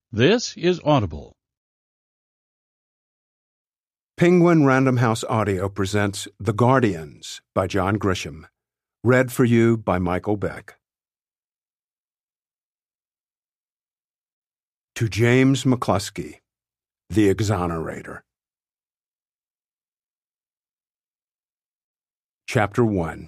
This is Audible. Penguin Random House Audio presents The Guardians by John Grisham. Read for you by Michael Beck. To James McCluskey, The Exonerator. Chapter 1.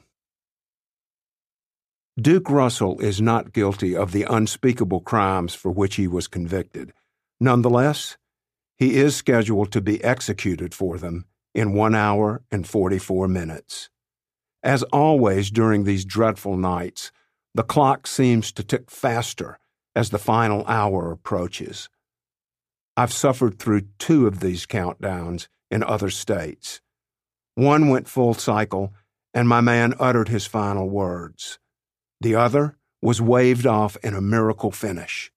Duke Russell is not guilty of the unspeakable crimes for which he was convicted. Nonetheless, he is scheduled to be executed for them in 1 hour and 44 minutes. As always during these dreadful nights, the clock seems to tick faster as the final hour approaches. I've suffered through 2 of these countdowns in other states. One went full cycle, and my man uttered his final words. The other was waved off in a miracle finish.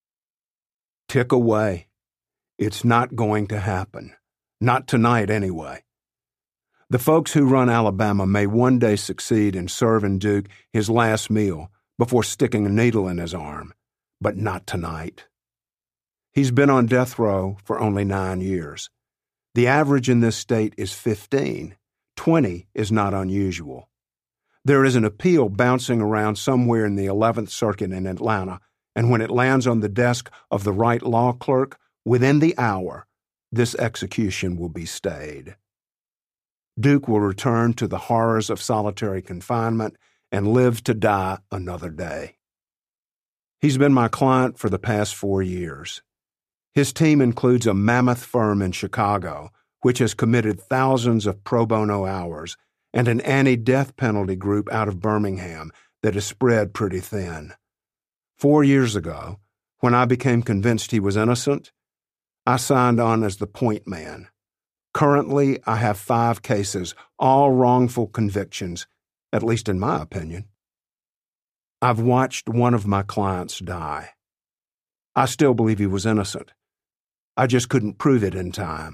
Tick away. It's not going to happen. Not tonight, anyway. The folks who run Alabama may one day succeed in serving Duke his last meal before sticking a needle in his arm, but not tonight. He's been on death row for only 9 years. The average in this state is 15. 20 is not unusual. There is an appeal bouncing around somewhere in the 11th Circuit in Atlanta, and when it lands on the desk of the right law clerk, within the hour, this execution will be stayed. Duke will return to the horrors of solitary confinement and live to die another day. He's been my client for the past 4 years. His team includes a mammoth firm in Chicago, which has committed thousands of pro bono hours, and an anti-death penalty group out of Birmingham that is spread pretty thin. 4 years ago, when I became convinced he was innocent, I signed on as the point man. Currently, I have 5 cases, all wrongful convictions, at least in my opinion. I've watched one of my clients die. I still believe he was innocent. I just couldn't prove it in time.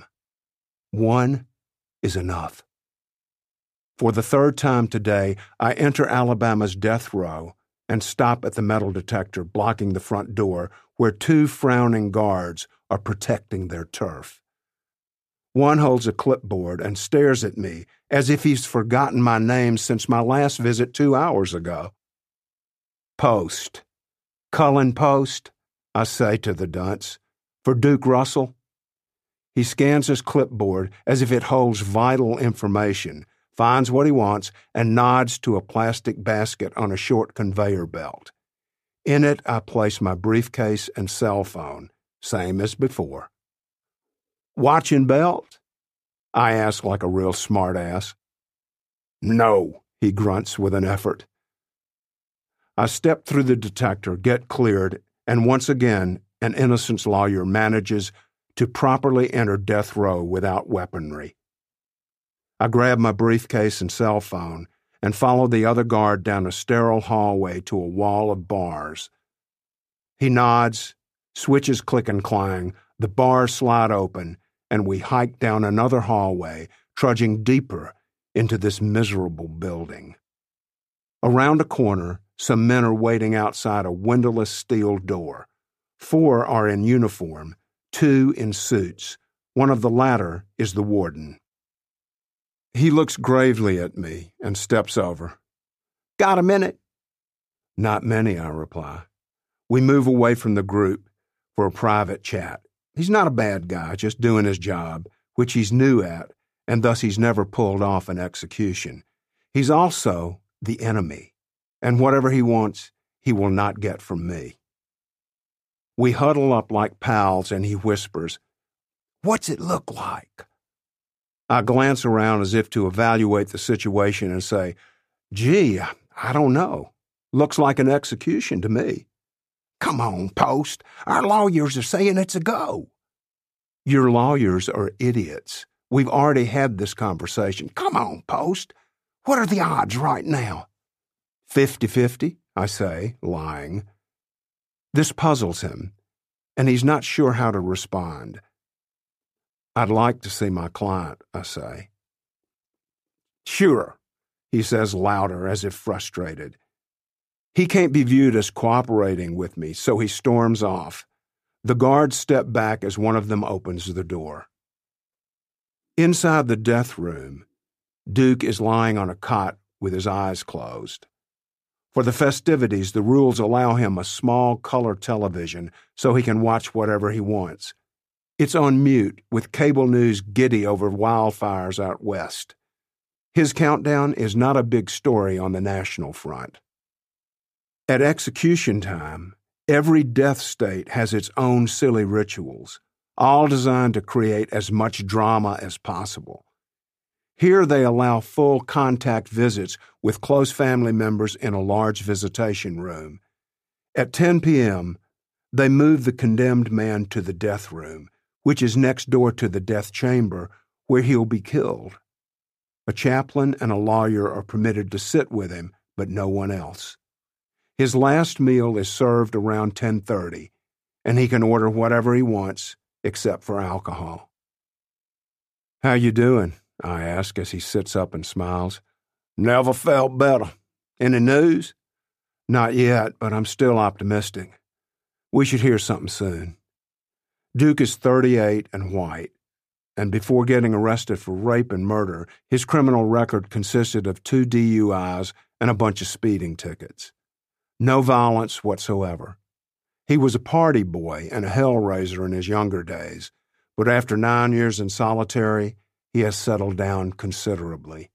1 is enough. For the 3rd time today, I enter Alabama's death row and stop at the metal detector blocking the front door where 2 frowning guards are protecting their turf. One holds a clipboard and stares at me as if he's forgotten my name since my last visit 2 hours ago. Post. Cullen Post, I say to the dunce, for Duke Russell. He scans his clipboard as if it holds vital information, finds what he wants, and nods to a plastic basket on a short conveyor belt. In it, I place my briefcase and cell phone, same as before. Watching belt? I ask like a real smartass. No, he grunts with an effort. I step through the detector, get cleared, and once again, an innocence lawyer manages to properly enter death row without weaponry. I grab my briefcase and cell phone and follow the other guard down a sterile hallway to a wall of bars. He nods, switches click and clang, the bars slide open, and we hike down another hallway, trudging deeper into this miserable building. Around a corner, some men are waiting outside a windowless steel door. 4 are in uniform, 2 in suits. One of the latter is the warden. He looks gravely at me and steps over. Got a minute? Not many, I reply. We move away from the group for a private chat. He's not a bad guy, just doing his job, which he's new at, and thus he's never pulled off an execution. He's also the enemy, and whatever he wants, he will not get from me. We huddle up like pals, and he whispers, What's it look like? I glance around as if to evaluate the situation and say, Gee, I don't know. Looks like an execution to me. Come on, Post. Our lawyers are saying it's a go. Your lawyers are idiots. We've already had this conversation. Come on, Post. What are the odds right now? 50-50, I say, lying. This puzzles him, and he's not sure how to respond. I'd like to see my client, I say. Sure, he says louder as if frustrated. He can't be viewed as cooperating with me, so he storms off. The guards step back as one of them opens the door. Inside the death room, Duke is lying on a cot with his eyes closed. For the festivities, the rules allow him a small color television so he can watch whatever he wants. It's on mute, with cable news giddy over wildfires out west. His countdown is not a big story on the national front. At execution time, every death state has its own silly rituals, all designed to create as much drama as possible. Here they allow full contact visits with close family members in a large visitation room. At 10 p.m., they move the condemned man to the death room, which is next door to the death chamber, where he'll be killed. A chaplain and a lawyer are permitted to sit with him, but no one else. His last meal is served around 10:30, and he can order whatever he wants, except for alcohol. "How you doing?" I ask as he sits up and smiles. "Never felt better. Any news?" "Not yet, but I'm still optimistic. We should hear something soon." Duke is 38 and white, and before getting arrested for rape and murder, his criminal record consisted of 2 DUIs and a bunch of speeding tickets. No violence whatsoever. He was a party boy and a hellraiser in his younger days, but after 9 years in solitary, he has settled down considerably.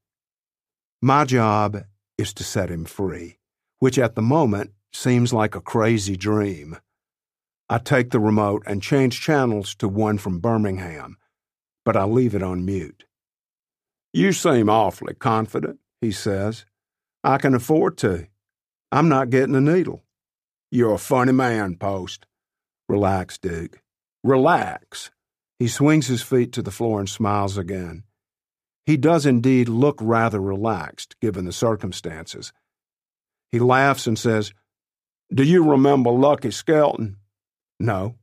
My job is to set him free, which at the moment seems like a crazy dream. I take the remote and change channels to one from Birmingham, but I leave it on mute. "You seem awfully confident," he says. "I can afford to. I'm not getting a needle." "You're a funny man, Post." "Relax, Duke. Relax." He swings his feet to the floor and smiles again. He does indeed look rather relaxed, given the circumstances. He laughs and says, "Do you remember Lucky Skelton?" "No."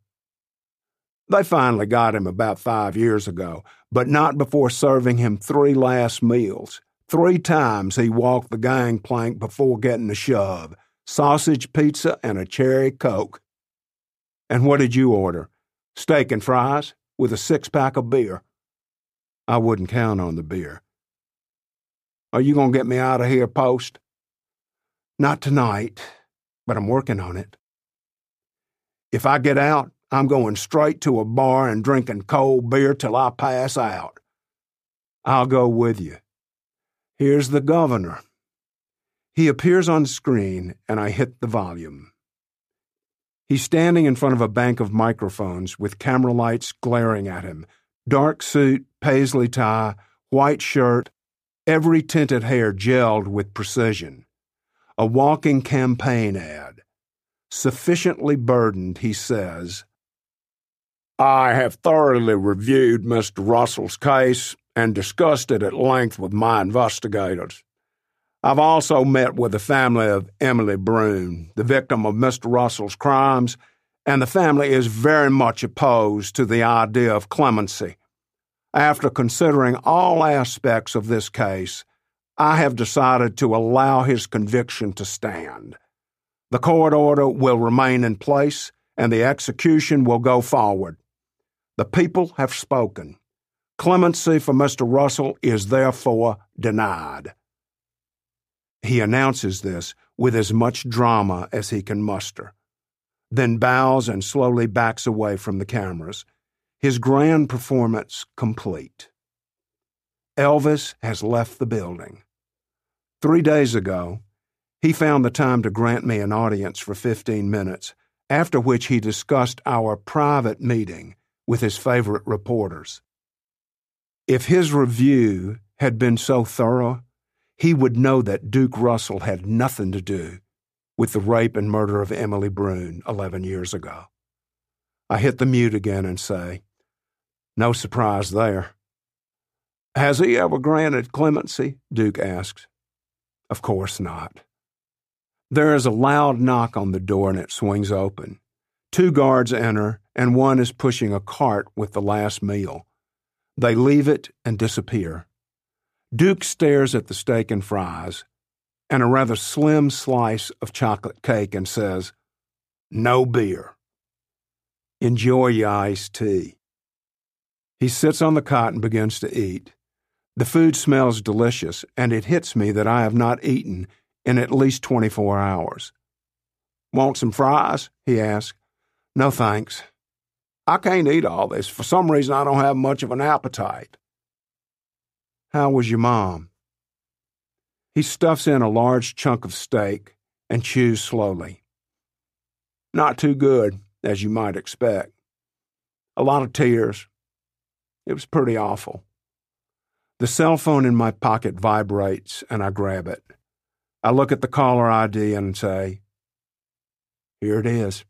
"They finally got him about 5 years ago, but not before serving him 3 last meals. 3 times he walked the gangplank before getting a shove, sausage pizza and a cherry Coke." "And what did you order?" "Steak and fries with a 6-pack of beer." "I wouldn't count on the beer." "Are you going to get me out of here, Post?" "Not tonight, but I'm working on it." "If I get out, I'm going straight to a bar and drinking cold beer till I pass out." "I'll go with you. Here's the governor." He appears on the screen, and I hit the volume. He's standing in front of a bank of microphones with camera lights glaring at him. Dark suit, paisley tie, white shirt, every tinted hair gelled with precision. A walking campaign ad. Sufficiently burdened, he says, "I have thoroughly reviewed Mr. Russell's case and discussed it at length with my investigators. I've also met with the family of Emily Brune, the victim of Mr. Russell's crimes, and the family is very much opposed to the idea of clemency. After considering all aspects of this case, I have decided to allow his conviction to stand. The court order will remain in place, and the execution will go forward. The people have spoken. Clemency for Mr. Russell is therefore denied." He announces this with as much drama as he can muster, then bows and slowly backs away from the cameras, his grand performance complete. Elvis has left the building. 3 days ago, he found the time to grant me an audience for 15 minutes, after which he discussed our private meeting with his favorite reporters. If his review had been so thorough, he would know that Duke Russell had nothing to do with the rape and murder of Emily Brune 11 years ago. I hit the mute again and say, "No surprise there." "Has he ever granted clemency?" Duke asks. "Of course not." There is a loud knock on the door and it swings open. 2 guards enter, and one is pushing a cart with the last meal. They leave it and disappear. Duke stares at the steak and fries and a rather slim slice of chocolate cake and says, "No beer." Enjoy your iced tea. He sits on the cot and begins to eat. The food smells delicious, and it hits me that I have not eaten in at least 24 hours. Want some fries? He asks. No, thanks. I can't eat all this. For some reason, I don't have much of an appetite. How was your mom? He stuffs in a large chunk of steak and chews slowly. Not too good, as you might expect. A lot of tears. It was pretty awful. The cell phone in my pocket vibrates, and I grab it. I look at the caller ID and say, "Here it is."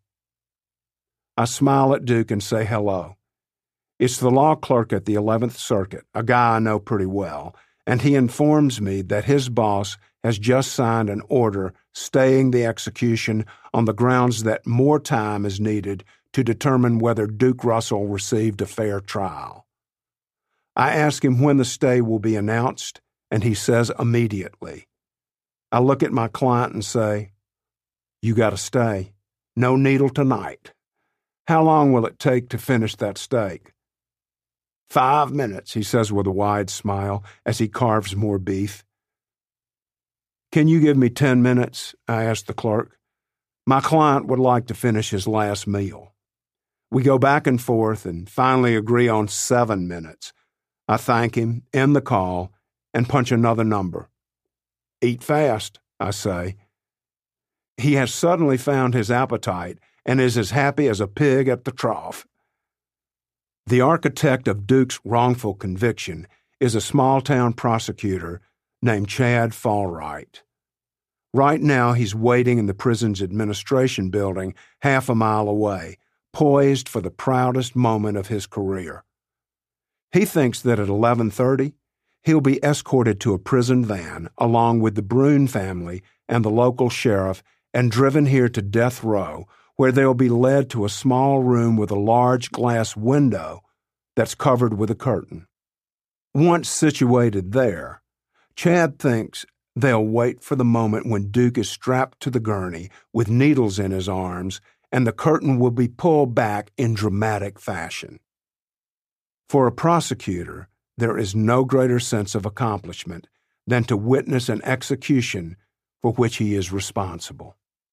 I smile at Duke and say hello. It's the law clerk at the 11th Circuit, a guy I know pretty well, and he informs me that his boss has just signed an order staying the execution on the grounds that more time is needed to determine whether Duke Russell received a fair trial. I ask him when the stay will be announced, and he says immediately. I look at my client and say, "You got to stay. No needle tonight. How long will it take to finish that steak?" 5 minutes, he says with a wide smile as he carves more beef. Can you give me 10 minutes? I ask the clerk. My client would like to finish his last meal. We go back and forth and finally agree on 7 minutes. I thank him, end the call, and punch another number. Eat fast, I say. He has suddenly found his appetite and is as happy as a pig at the trough. The architect of Duke's wrongful conviction is a small-town prosecutor named Chad Fallwright. Right now, he's waiting in the prison's administration building half a mile away, poised for the proudest moment of his career. He thinks that at 11:30, he'll be escorted to a prison van along with the Brune family and the local sheriff and driven here to death row, where they'll be led to a small room with a large glass window that's covered with a curtain. Once situated there, Chad thinks they'll wait for the moment when Duke is strapped to the gurney with needles in his arms and the curtain will be pulled back in dramatic fashion. For a prosecutor, there is no greater sense of accomplishment than to witness an execution for which he is responsible.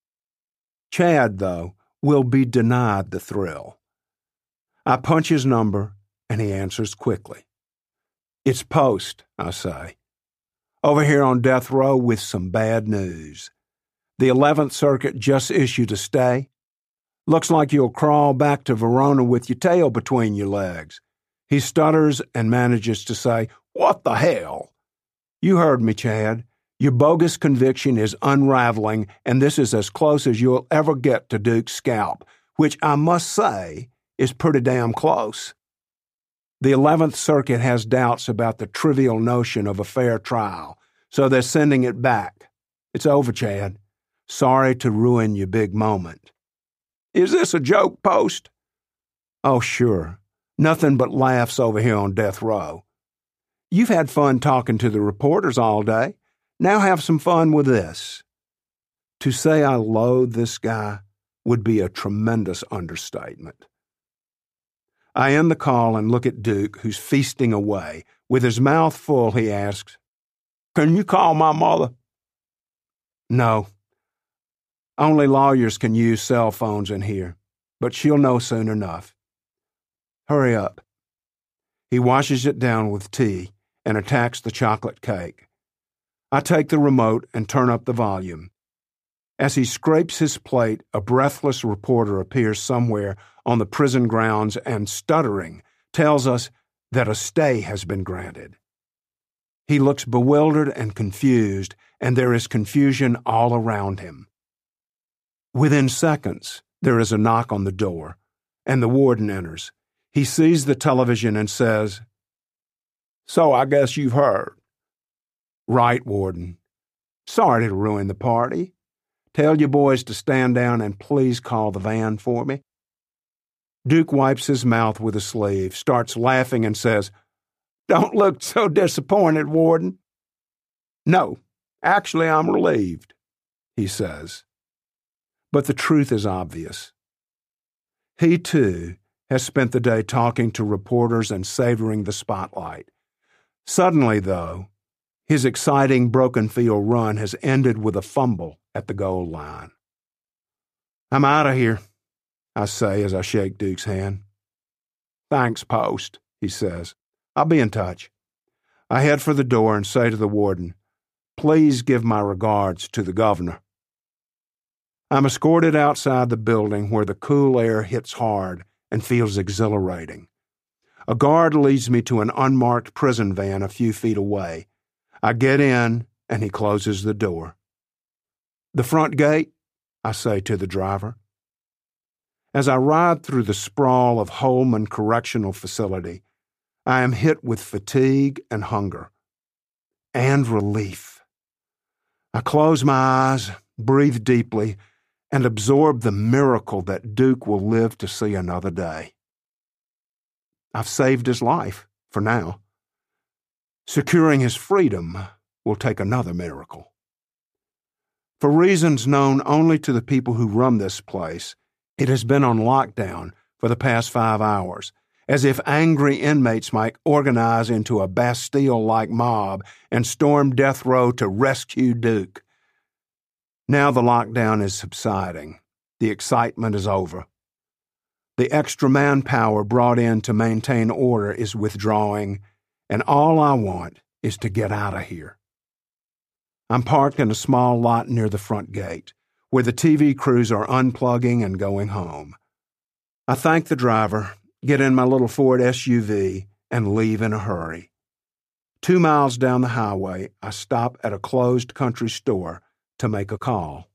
Chad, though, will be denied the thrill. I punch his number, and he answers quickly. It's Post, I say. Over here on death row with some bad news. The 11th Circuit just issued a stay. Looks like you'll crawl back to Verona with your tail between your legs. He stutters and manages to say, "What the hell?" You heard me, Chad. Your bogus conviction is unraveling, and this is as close as you'll ever get to Duke's scalp, which I must say is pretty damn close. The 11th Circuit has doubts about the trivial notion of a fair trial, so they're sending it back. It's over, Chad. Sorry to ruin your big moment. Is this a joke, Post? Oh, sure. Nothing but laughs over here on death row. You've had fun talking to the reporters all day. Now have some fun with this. To say I loathe this guy would be a tremendous understatement. I end the call and look at Duke, who's feasting away. With his mouth full, he asks, "Can you call my mother?" No. Only lawyers can use cell phones in here, but she'll know soon enough. Hurry up. He washes it down with tea and attacks the chocolate cake. I take the remote and turn up the volume. As he scrapes his plate, a breathless reporter appears somewhere on the prison grounds and, stuttering, tells us that a stay has been granted. He looks bewildered and confused, and there is confusion all around him. Within seconds, there is a knock on the door, and the warden enters. He sees the television and says, "So I guess you've heard." Right, Warden. Sorry to ruin the party. Tell your boys to stand down and please call the van for me. Duke wipes his mouth with a sleeve, starts laughing, and says, "Don't look so disappointed, Warden." "No, actually I'm relieved," he says. But the truth is obvious. He, too, has spent the day talking to reporters and savoring the spotlight. Suddenly, though, his exciting broken-field run has ended with a fumble at the goal line. "I'm out of here," I say as I shake Duke's hand. "Thanks, Post," he says. "I'll be in touch." I head for the door and say to the warden, "Please give my regards to the governor." I'm escorted outside the building where the cool air hits hard and feels exhilarating. A guard leads me to an unmarked prison van a few feet away. I get in, and he closes the door. "The front gate," I say to the driver. As I ride through the sprawl of Holman Correctional Facility, I am hit with fatigue and hunger. And relief. I close my eyes, breathe deeply, and absorb the miracle that Duke will live to see another day. I've saved his life, for now. Securing his freedom will take another miracle. For reasons known only to the people who run this place, it has been on lockdown for the past 5 hours, as if angry inmates might organize into a Bastille-like mob and storm death row to rescue Duke. Now the lockdown is subsiding. The excitement is over. The extra manpower brought in to maintain order is withdrawing, and all I want is to get out of here. I'm parked in a small lot near the front gate, where the TV crews are unplugging and going home. I thank the driver, get in my little Ford SUV, and leave in a hurry. 2 miles down the highway, I stop at a closed country store to make a call.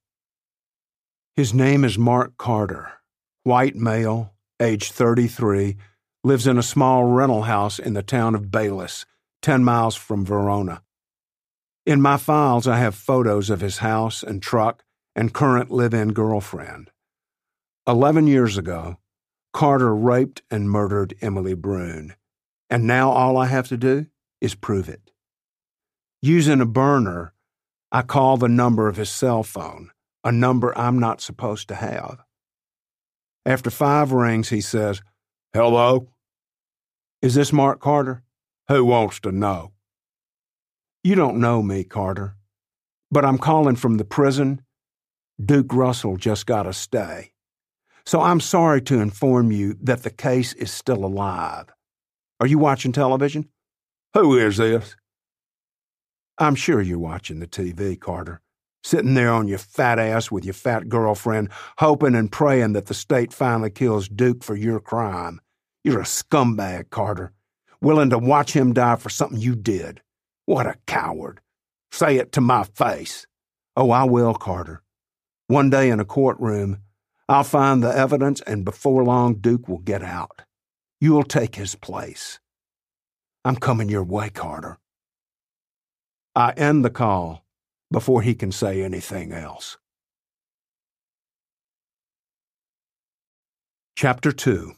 His name is Mark Carter, white male, age 33, lives in a small rental house in the town of Bayless, 10 miles from Verona. In my files, I have photos of his house and truck and current live-in girlfriend. 11 years ago, Carter raped and murdered Emily Brune, and now all I have to do is prove it. Using a burner, I call the number of his cell phone, a number I'm not supposed to have. After 5 rings, he says, "Hello? Is this Mark Carter? Who wants to know?" "You don't know me, Carter, but I'm calling from the prison. Duke Russell just got a stay. So I'm sorry to inform you that the case is still alive. Are you watching television?" "Who is this?" "I'm sure you're watching the TV, Carter. Sitting there on your fat ass with your fat girlfriend, hoping and praying that the state finally kills Duke for your crime. You're a scumbag, Carter, willing to watch him die for something you did. What a coward. Say it to my face." "Oh, I will, Carter. One day in a courtroom, I'll find the evidence, and before long, Duke will get out. You'll take his place. I'm coming your way, Carter." I end the call before he can say anything else. Chapter 2.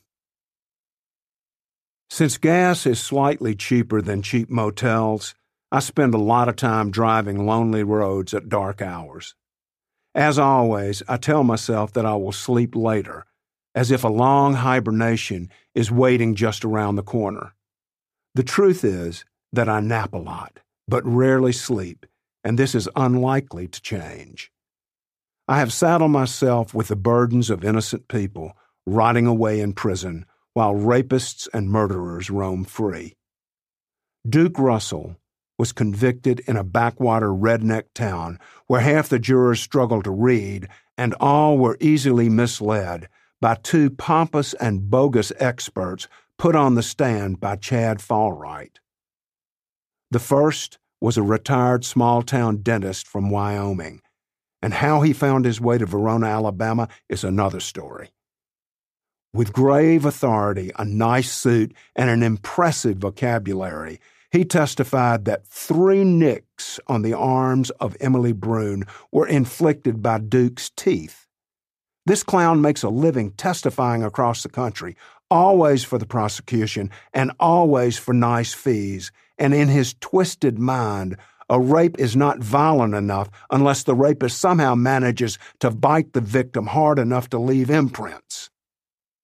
Since gas is slightly cheaper than cheap motels, I spend a lot of time driving lonely roads at dark hours. As always, I tell myself that I will sleep later, as if a long hibernation is waiting just around the corner. The truth is that I nap a lot, but rarely sleep, and this is unlikely to change. I have saddled myself with the burdens of innocent people rotting away in prison while rapists and murderers roam free. Duke Russell was convicted in a backwater redneck town where half the jurors struggled to read and all were easily misled by 2 pompous and bogus experts put on the stand by Chad Fallwright. The first was a retired small-town dentist from Wyoming, and how he found his way to Verona, Alabama is another story. With grave authority, a nice suit, and an impressive vocabulary, he testified that 3 nicks on the arms of Emily Brune were inflicted by Duke's teeth. This clown makes a living testifying across the country, always for the prosecution and always for nice fees, and in his twisted mind, a rape is not violent enough unless the rapist somehow manages to bite the victim hard enough to leave imprints.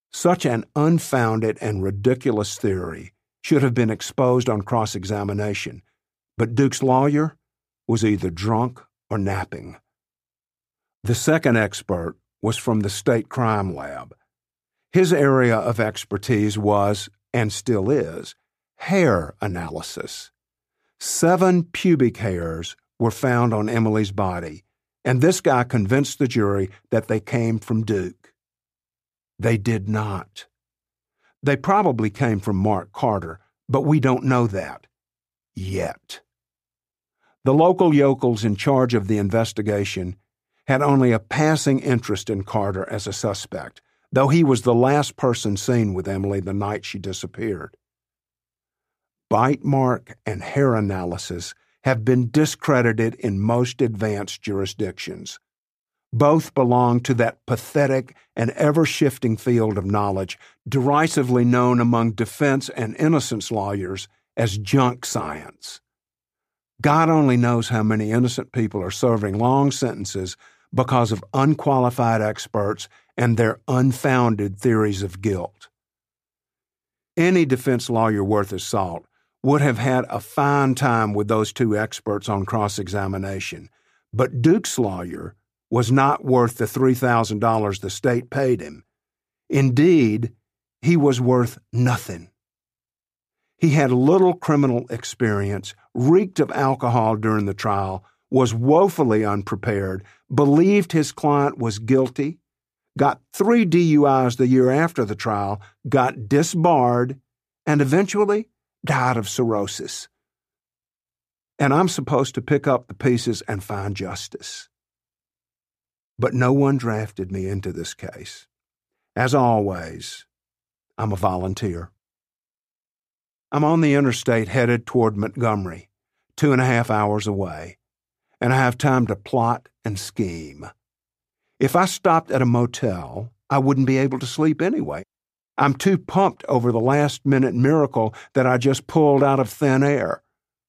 Such an unfounded and ridiculous theory should have been exposed on cross-examination, but Duke's lawyer was either drunk or napping. The second expert was from the state crime lab. His area of expertise was, and still is, hair analysis. 7 pubic hairs were found on Emily's body, and this guy convinced the jury that they came from Duke. They did not. They probably came from Mark Carter, but we don't know that. Yet. The local yokels in charge of the investigation had only a passing interest in Carter as a suspect, though he was the last person seen with Emily the night she disappeared. Bite mark and hair analysis have been discredited in most advanced jurisdictions. Both belong to that pathetic and ever-shifting field of knowledge derisively known among defense and innocence lawyers as junk science. God only knows how many innocent people are serving long sentences because of unqualified experts and their unfounded theories of guilt. Any defense lawyer worth his salt would have had a fine time with those 2 experts on cross-examination, but Duke's lawyer was not worth the $3,000 the state paid him. Indeed, he was worth nothing. He had little criminal experience, reeked of alcohol during the trial, was woefully unprepared, believed his client was guilty, got 3 DUIs the year after the trial, got disbarred, and eventually died of cirrhosis. And I'm supposed to pick up the pieces and find justice. But no one drafted me into this case. As always, I'm a volunteer. I'm on the interstate headed toward Montgomery, 2.5 hours away, and I have time to plot and scheme. If I stopped at a motel, I wouldn't be able to sleep anyway. I'm too pumped over the last-minute miracle that I just pulled out of thin air.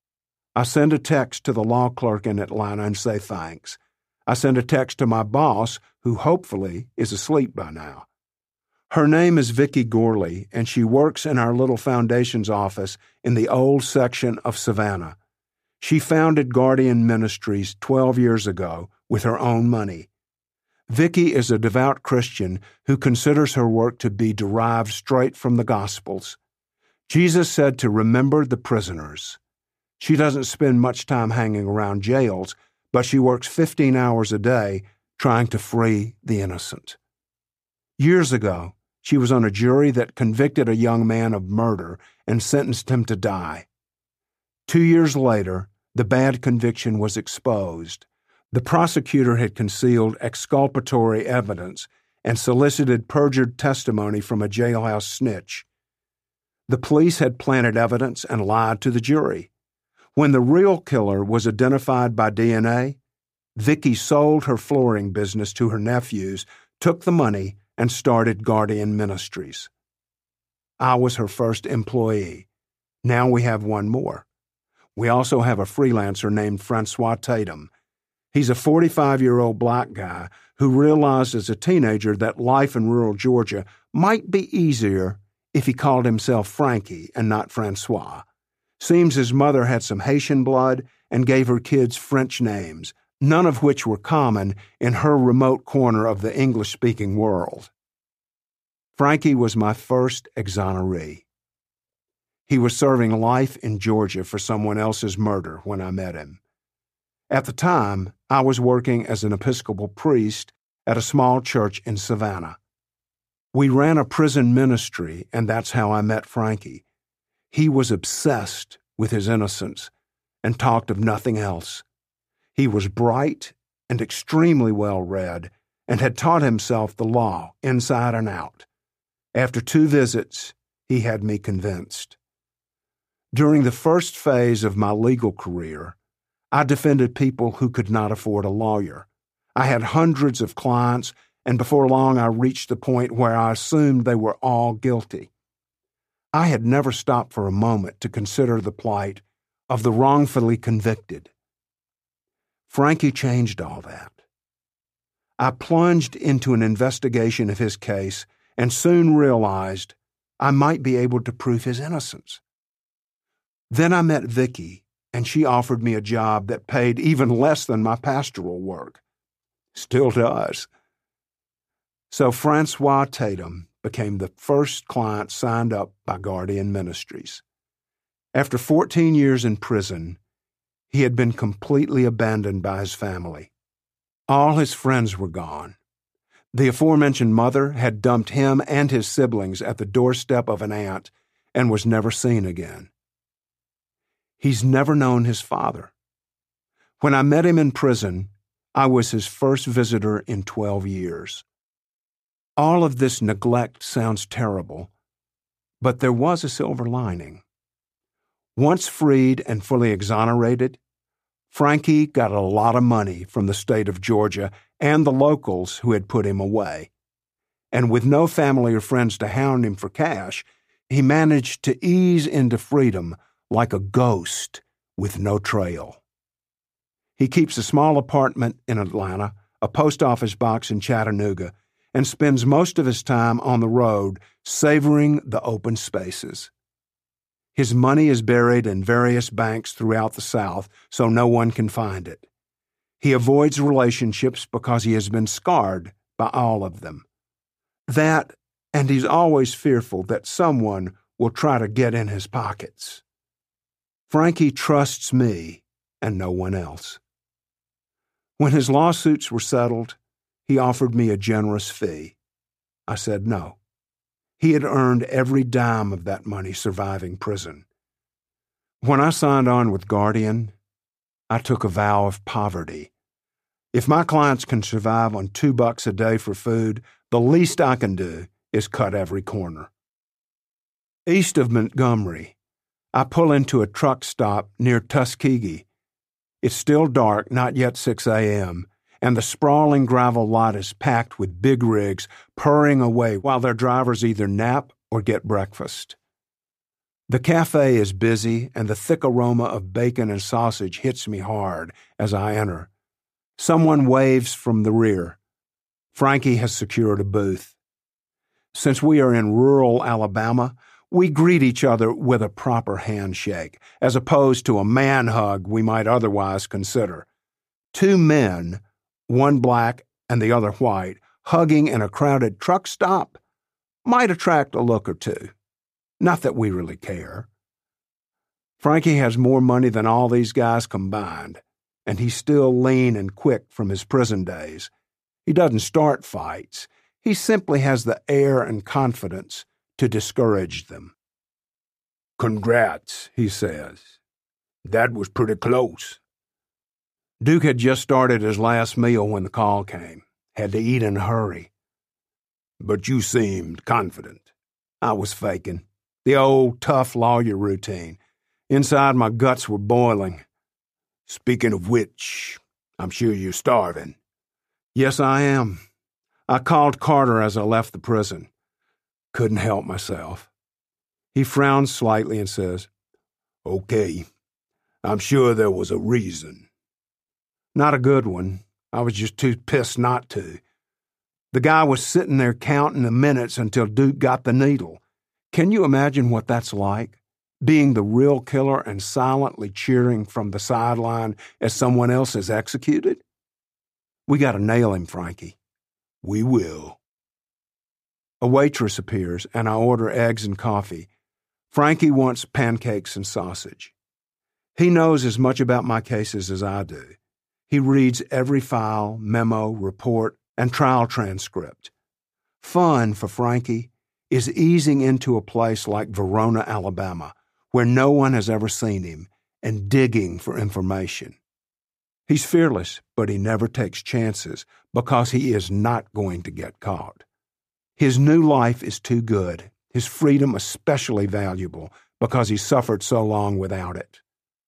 I send a text to the law clerk in Atlanta and say thanks. I send a text to my boss, who hopefully is asleep by now. Her name is Vicki Gorley, and she works in our little foundation's office in the old section of Savannah. She founded Guardian Ministries 12 years ago with her own money. Vicki is a devout Christian who considers her work to be derived straight from the Gospels. Jesus said to remember the prisoners. She doesn't spend much time hanging around jails, but she works 15 hours a day trying to free the innocent. Years ago, she was on a jury that convicted a young man of murder and sentenced him to die. 2 years later, the bad conviction was exposed. The prosecutor had concealed exculpatory evidence and solicited perjured testimony from a jailhouse snitch. The police had planted evidence and lied to the jury. When the real killer was identified by DNA, Vicki sold her flooring business to her nephews, took the money, and started Guardian Ministries. I was her first employee. Now we have one more. We also have a freelancer named Francois Tatum. He's a 45-year-old black guy who realized as a teenager that life in rural Georgia might be easier if he called himself Frankie and not Francois. Seems his mother had some Haitian blood and gave her kids French names, none of which were common in her remote corner of the English-speaking world. Frankie was my first exoneree. He was serving life in Georgia for someone else's murder when I met him. At the time, I was working as an Episcopal priest at a small church in Savannah. We ran a prison ministry, and that's how I met Frankie. He was obsessed with his innocence and talked of nothing else. He was bright and extremely well-read and had taught himself the law inside and out. After 2 visits, he had me convinced. During the first phase of my legal career, I defended people who could not afford a lawyer. I had hundreds of clients, and before long I reached the point where I assumed they were all guilty. I had never stopped for a moment to consider the plight of the wrongfully convicted. Frankie changed all that. I plunged into an investigation of his case and soon realized I might be able to prove his innocence. Then I met Vicky, and she offered me a job that paid even less than my pastoral work. Still does. So Francois Tatum became the first client signed up by Guardian Ministries. After 14 years in prison, he had been completely abandoned by his family. All his friends were gone. The aforementioned mother had dumped him and his siblings at the doorstep of an aunt and was never seen again. He's never known his father. When I met him in prison, I was his first visitor in 12 years. All of this neglect sounds terrible, but there was a silver lining. Once freed and fully exonerated, Frankie got a lot of money from the state of Georgia and the locals who had put him away. And with no family or friends to hound him for cash, he managed to ease into freedom like a ghost with no trail. He keeps a small apartment in Atlanta, a post office box in Chattanooga, and spends most of his time on the road savoring the open spaces. His money is buried in various banks throughout the South so no one can find it. He avoids relationships because he has been scarred by all of them. That, and he's always fearful that someone will try to get in his pockets. Frankie trusts me and no one else. When his lawsuits were settled, he offered me a generous fee. I said no. He had earned every dime of that money surviving prison. When I signed on with Guardian, I took a vow of poverty. If my clients can survive on $2 a day for food, the least I can do is cut every corner. East of Montgomery, I pull into a truck stop near Tuskegee. It's still dark, not yet 6 a.m., and the sprawling gravel lot is packed with big rigs purring away while their drivers either nap or get breakfast. The cafe is busy, and the thick aroma of bacon and sausage hits me hard as I enter. Someone waves from the rear. Frankie has secured a booth. Since we are in rural Alabama, we greet each other with a proper handshake, as opposed to a man hug we might otherwise consider. Two men, one black and the other white, hugging in a crowded truck stop, might attract a look or two. Not that we really care. Frankie has more money than all these guys combined, and he's still lean and quick from his prison days. He doesn't start fights. He simply has the air and confidence to discourage them. "Congrats," he says. "That was pretty close." Duke had just started his last meal when the call came. Had to eat in a hurry. "But you seemed confident." I was faking. The old tough lawyer routine. Inside, my guts were boiling. "Speaking of which, I'm sure you're starving." "Yes, I am." I called Carter as I left the prison. Couldn't help myself. He frowns slightly and says, "Okay, I'm sure there was a reason." Not a good one. I was just too pissed not to. The guy was sitting there counting the minutes until Duke got the needle. Can you imagine what that's like? Being the real killer and silently cheering from the sideline as someone else is executed? "We got to nail him, Frankie." "We will." A waitress appears, and I order eggs and coffee. Frankie wants pancakes and sausage. He knows as much about my cases as I do. He reads every file, memo, report, and trial transcript. Fun for Frankie is easing into a place like Verona, Alabama, where no one has ever seen him, and digging for information. He's fearless, but he never takes chances because he is not going to get caught. His new life is too good, his freedom especially valuable because he suffered so long without it.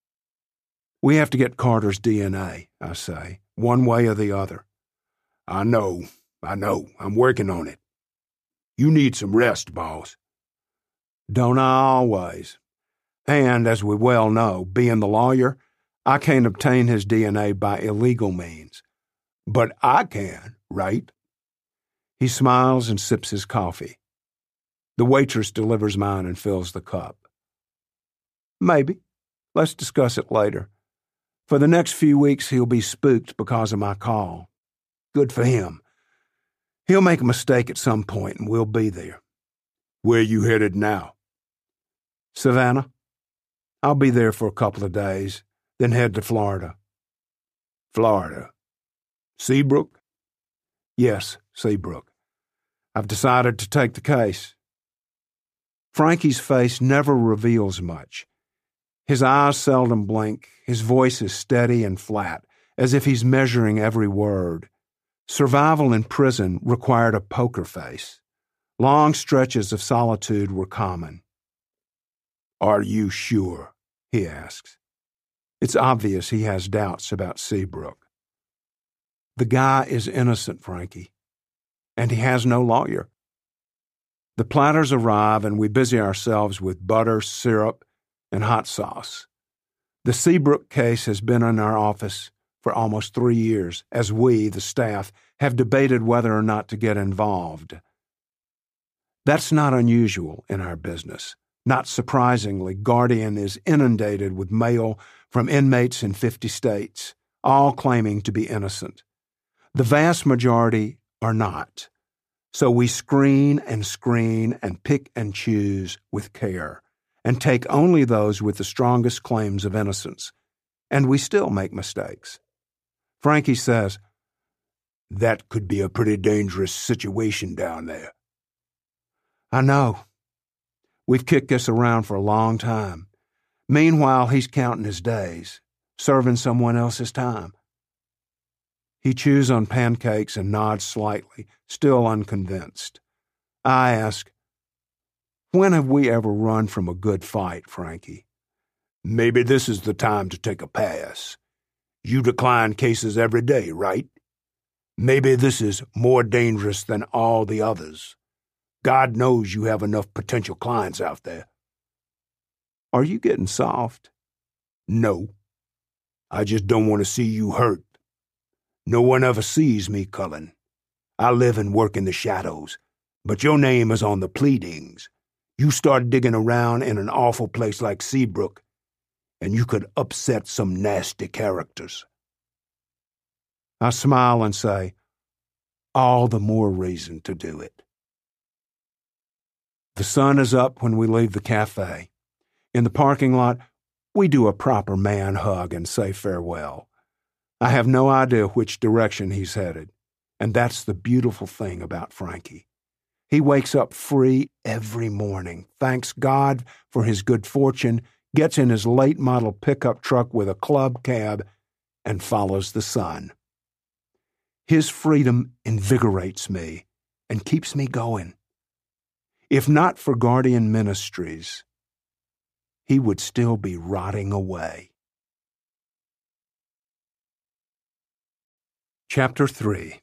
"We have to get Carter's DNA," I say, "one way or the other." I know. I'm working on it." "You need some rest, boss." Don't I always? And, as we well know, being the lawyer, I can't obtain his DNA by illegal means. "But I can, right?" He smiles and sips his coffee. The waitress delivers mine and fills the cup. Maybe. Let's discuss it later. For the next few weeks, he'll be spooked because of my call. Good for him. He'll make a mistake at some point, and we'll be there. Where are you headed now? Savannah. I'll be there for a couple of days, then head to Florida. Florida. Seabrook? Yes, Seabrook. I've decided to take the case. Frankie's face never reveals much. His eyes seldom blink. His voice is steady and flat, as if he's measuring every word. Survival in prison required a poker face. Long stretches of solitude were common. Are you sure? He asks. It's obvious he has doubts about Seabrook. The guy is innocent, Frankie, and he has no lawyer. The platters arrive, and we busy ourselves with butter, syrup, and hot sauce. The Seabrook case has been in our office for almost 3 years, as we, the staff, have debated whether or not to get involved. That's not unusual in our business. Not surprisingly, Guardian is inundated with mail from inmates in 50 states, all claiming to be innocent. The vast majority are not. So we screen and pick and choose with care, and take only those with the strongest claims of innocence. And we still make mistakes. Frankie says, "That could be a pretty dangerous situation down there." I know. We've kicked this around for a long time. Meanwhile, he's counting his days, serving someone else's time. He chews on pancakes and nods slightly, still unconvinced. I ask, "When have we ever run from a good fight, Frankie?" "Maybe this is the time to take a pass. You decline cases every day, right? Maybe this is more dangerous than all the others. God knows you have enough potential clients out there." Are you getting soft? No. I just don't want to see you hurt. No one ever sees me, Cullen. I live and work in the shadows, but your name is on the pleadings. You start digging around in an awful place like Seabrook, and you could upset some nasty characters. I smile and say, all the more reason to do it. The sun is up when we leave the cafe. In the parking lot, we do a proper man hug and say farewell. I have no idea which direction he's headed, and that's the beautiful thing about Frankie. He wakes up free every morning, thanks God for his good fortune, gets in his late-model pickup truck with a club cab, and follows the sun. His freedom invigorates me and keeps me going. If not for Guardian Ministries, he would still be rotting away. Chapter 3.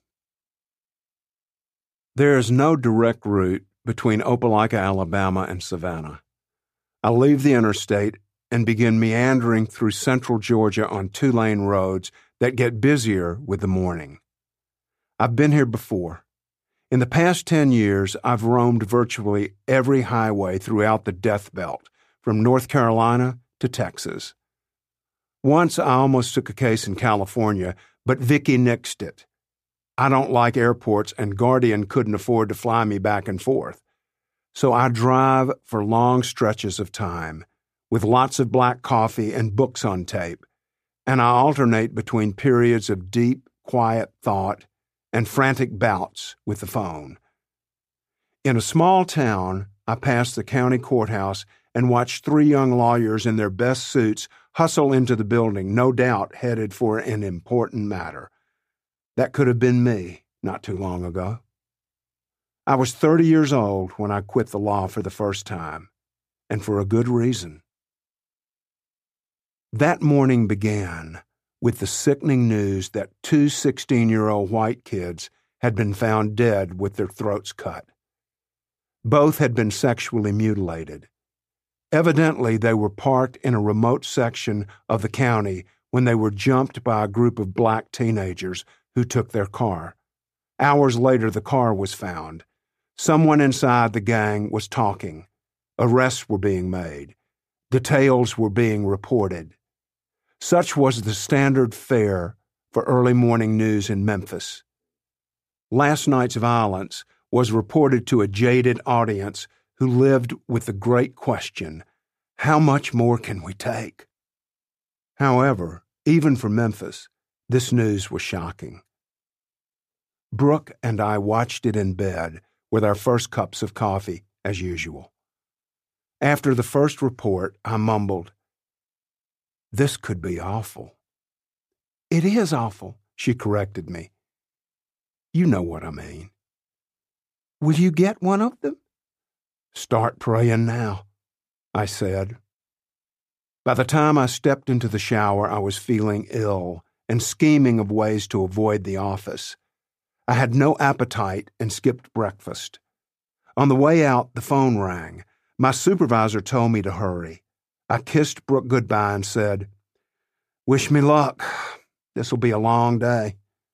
There is no direct route between Opelika, Alabama and Savannah. I leave the interstate and begin meandering through central Georgia on 2-lane roads that get busier with the morning. I've been here before. In the past 10 years, I've roamed virtually every highway throughout the Death Belt, from North Carolina to Texas. Once I almost took a case in California, but Vicky nixed it. I don't like airports, and Guardian couldn't afford to fly me back and forth. So I drive for long stretches of time, with lots of black coffee and books on tape, and I alternate between periods of deep, quiet thought and frantic bouts with the phone. In a small town, I pass the county courthouse and watch 3 young lawyers in their best suits hustle into the building, no doubt headed for an important matter. That could have been me not too long ago. I was 30 years old when I quit the law for the first time, and for a good reason. That morning began with the sickening news that 2 16-year-old white kids had been found dead with their throats cut. Both had been sexually mutilated. Evidently, they were parked in a remote section of the county when they were jumped by a group of black teenagers who took their car. Hours later, the car was found. Someone inside the gang was talking. Arrests were being made. Details were being reported. Such was the standard fare for early morning news in Memphis. Last night's violence was reported to a jaded audience who lived with the great question, how much more can we take? However, even for Memphis, this news was shocking. Brooke and I watched it in bed with our first cups of coffee, as usual. After the first report, I mumbled, "This could be awful." "It is awful," she corrected me. "You know what I mean." "Will you get one of them?" "Start praying now," I said. By the time I stepped into the shower, I was feeling ill and scheming of ways to avoid the office. I had no appetite and skipped breakfast. On the way out, the phone rang. My supervisor told me to hurry. I kissed Brooke goodbye and said, "Wish me luck. This'll be a long day."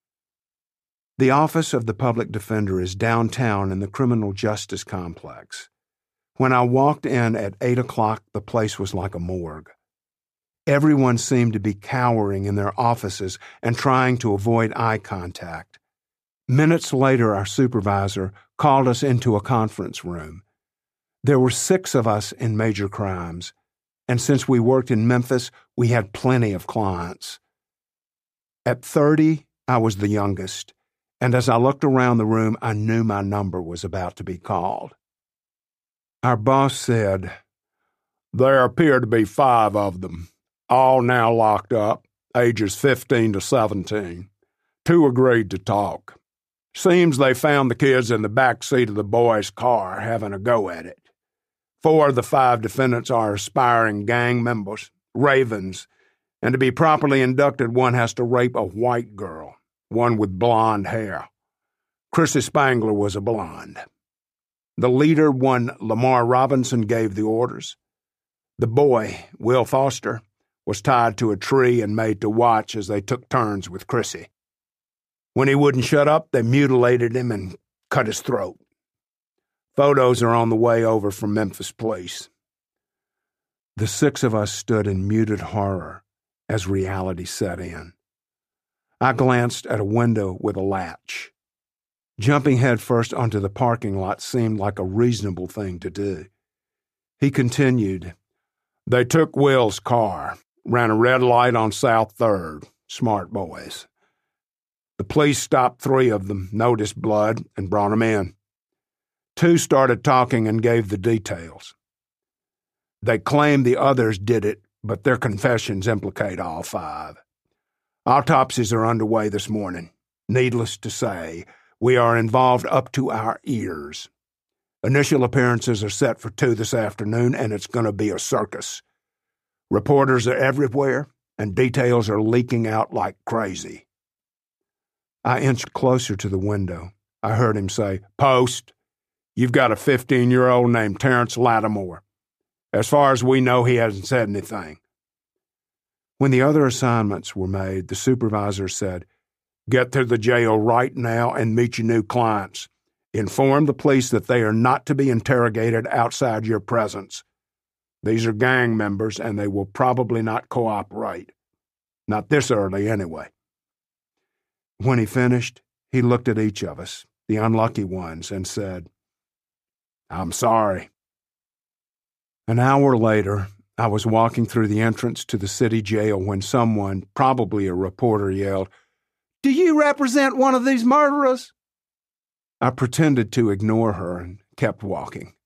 The office of the public defender is downtown in the criminal justice complex. When I walked in at 8 o'clock, the place was like a morgue. Everyone seemed to be cowering in their offices and trying to avoid eye contact. Minutes later, our supervisor called us into a conference room. There were 6 of us in major crimes, and since we worked in Memphis, we had plenty of clients. At 30, I was the youngest, and as I looked around the room, I knew my number was about to be called. Our boss said, "There appear to be 5 of them, all now locked up, ages 15 to 17. 2 agreed to talk. Seems they found the kids in the back seat of the boy's car having a go at it. 4 of the 5 defendants are aspiring gang members, ravens, and to be properly inducted, one has to rape a white girl, one with blonde hair. Chrissy Spangler was a blonde. The leader, one Lamar Robinson, gave the orders. The boy, Will Foster, was tied to a tree and made to watch as they took turns with Chrissy. When he wouldn't shut up, they mutilated him and cut his throat. Photos are on the way over from Memphis Police." The 6 of us stood in muted horror as reality set in. I glanced at a window with a latch. Jumping headfirst onto the parking lot seemed like a reasonable thing to do. He continued, "They took Will's car, ran a red light on South 3rd. Smart boys. The police stopped 3 of them, noticed blood, and brought them in. 2 started talking and gave the details. They claim the others did it, but their confessions implicate all 5. Autopsies are underway this morning. Needless to say, we are involved up to our ears. Initial appearances are set for 2 this afternoon, and it's going to be a circus. Reporters are everywhere, and details are leaking out like crazy." I inched closer to the window. I heard him say, "Post. You've got a 15-year-old named Terrence Lattimore. As far as we know, he hasn't said anything." When the other assignments were made, the supervisor said, "Get to the jail right now and meet your new clients. Inform the police that they are not to be interrogated outside your presence. These are gang members, and they will probably not cooperate. Not this early, anyway." When he finished, he looked at each of us, the unlucky ones, and said, "I'm sorry." An hour later, I was walking through the entrance to the city jail when someone, probably a reporter, yelled, "Do you represent one of these murderers?" I pretended to ignore her and kept walking.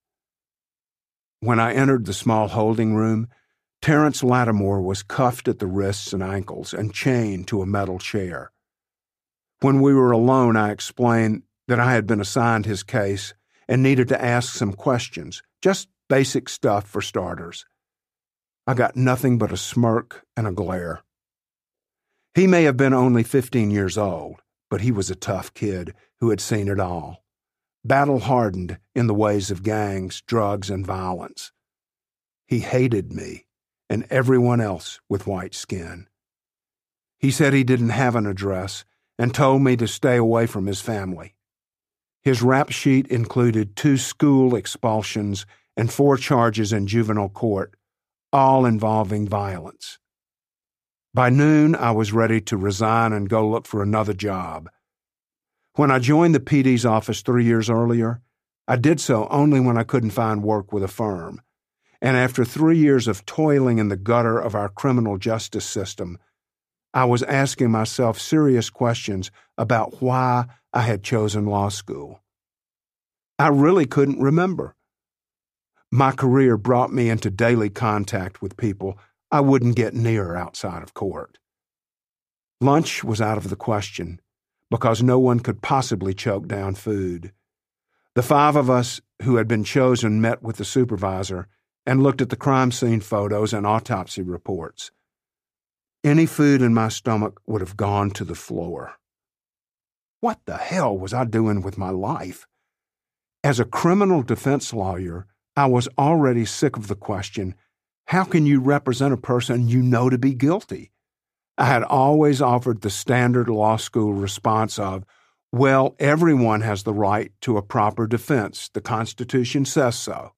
When I entered the small holding room, Terrence Lattimore was cuffed at the wrists and ankles and chained to a metal chair. When we were alone, I explained that I had been assigned his case and needed to ask some questions, just basic stuff for starters. I got nothing but a smirk and a glare. He may have been only 15 years old, but he was a tough kid who had seen it all, battle-hardened in the ways of gangs, drugs, and violence. He hated me and everyone else with white skin. He said he didn't have an address and told me to stay away from his family. His rap sheet included 2 school expulsions and 4 charges in juvenile court, all involving violence. By noon, I was ready to resign and go look for another job. When I joined the PD's office 3 years earlier, I did so only when I couldn't find work with a firm. And after 3 years of toiling in the gutter of our criminal justice system, I was asking myself serious questions about why I had chosen law school. I really couldn't remember. My career brought me into daily contact with people I wouldn't get near outside of court. Lunch was out of the question because no one could possibly choke down food. The 5 of us who had been chosen met with the supervisor and looked at the crime scene photos and autopsy reports. Any food in my stomach would have gone to the floor. What the hell was I doing with my life? As a criminal defense lawyer, I was already sick of the question, how can you represent a person you know to be guilty? I had always offered the standard law school response of, well, everyone has the right to a proper defense. The Constitution says so.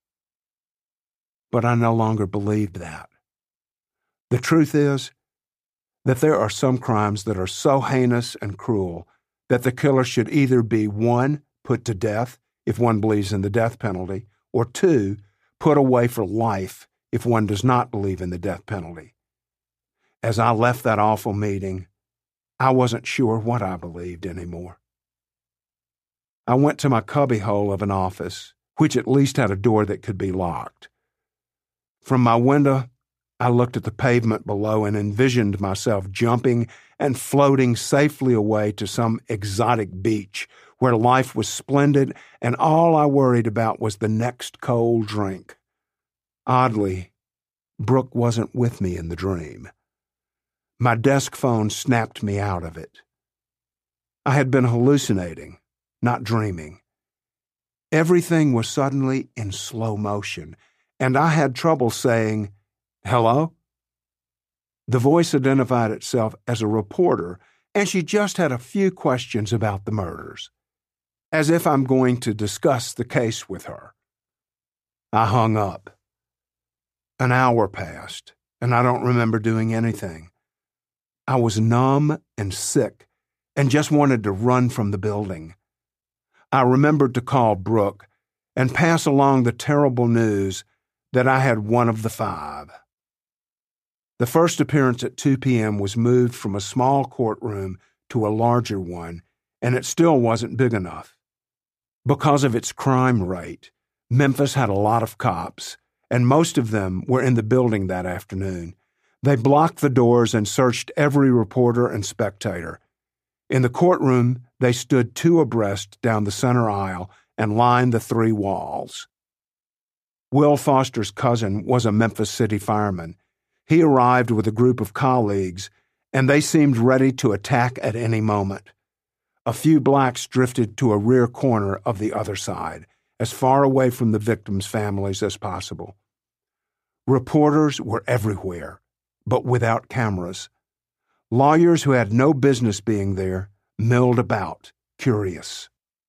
But I no longer believed that. The truth is that there are some crimes that are so heinous and cruel that the killer should either be 1, put to death if one believes in the death penalty, or 2, put away for life if one does not believe in the death penalty. As I left that awful meeting, I wasn't sure what I believed anymore. I went to my cubbyhole of an office, which at least had a door that could be locked. From my window, I looked at the pavement below and envisioned myself jumping and floating safely away to some exotic beach where life was splendid and all I worried about was the next cold drink. Oddly, Brooke wasn't with me in the dream. My desk phone snapped me out of it. I had been hallucinating, not dreaming. Everything was suddenly in slow motion, and I had trouble saying, "Hello?" The voice identified itself as a reporter, and she just had a few questions about the murders, as if I'm going to discuss the case with her. I hung up. An hour passed, and I don't remember doing anything. I was numb and sick and just wanted to run from the building. I remembered to call Brooke and pass along the terrible news that I had one of the 5. The first appearance at 2 p.m. was moved from a small courtroom to a larger one, and it still wasn't big enough. Because of its crime rate, Memphis had a lot of cops, and most of them were in the building that afternoon. They blocked the doors and searched every reporter and spectator. In the courtroom, they stood 2 abreast down the center aisle and lined the 3 walls. Will Foster's cousin was a Memphis City fireman. He arrived with a group of colleagues, and they seemed ready to attack at any moment. A few blacks drifted to a rear corner of the other side, as far away from the victims' families as possible. Reporters were everywhere, but without cameras. Lawyers who had no business being there milled about, curious.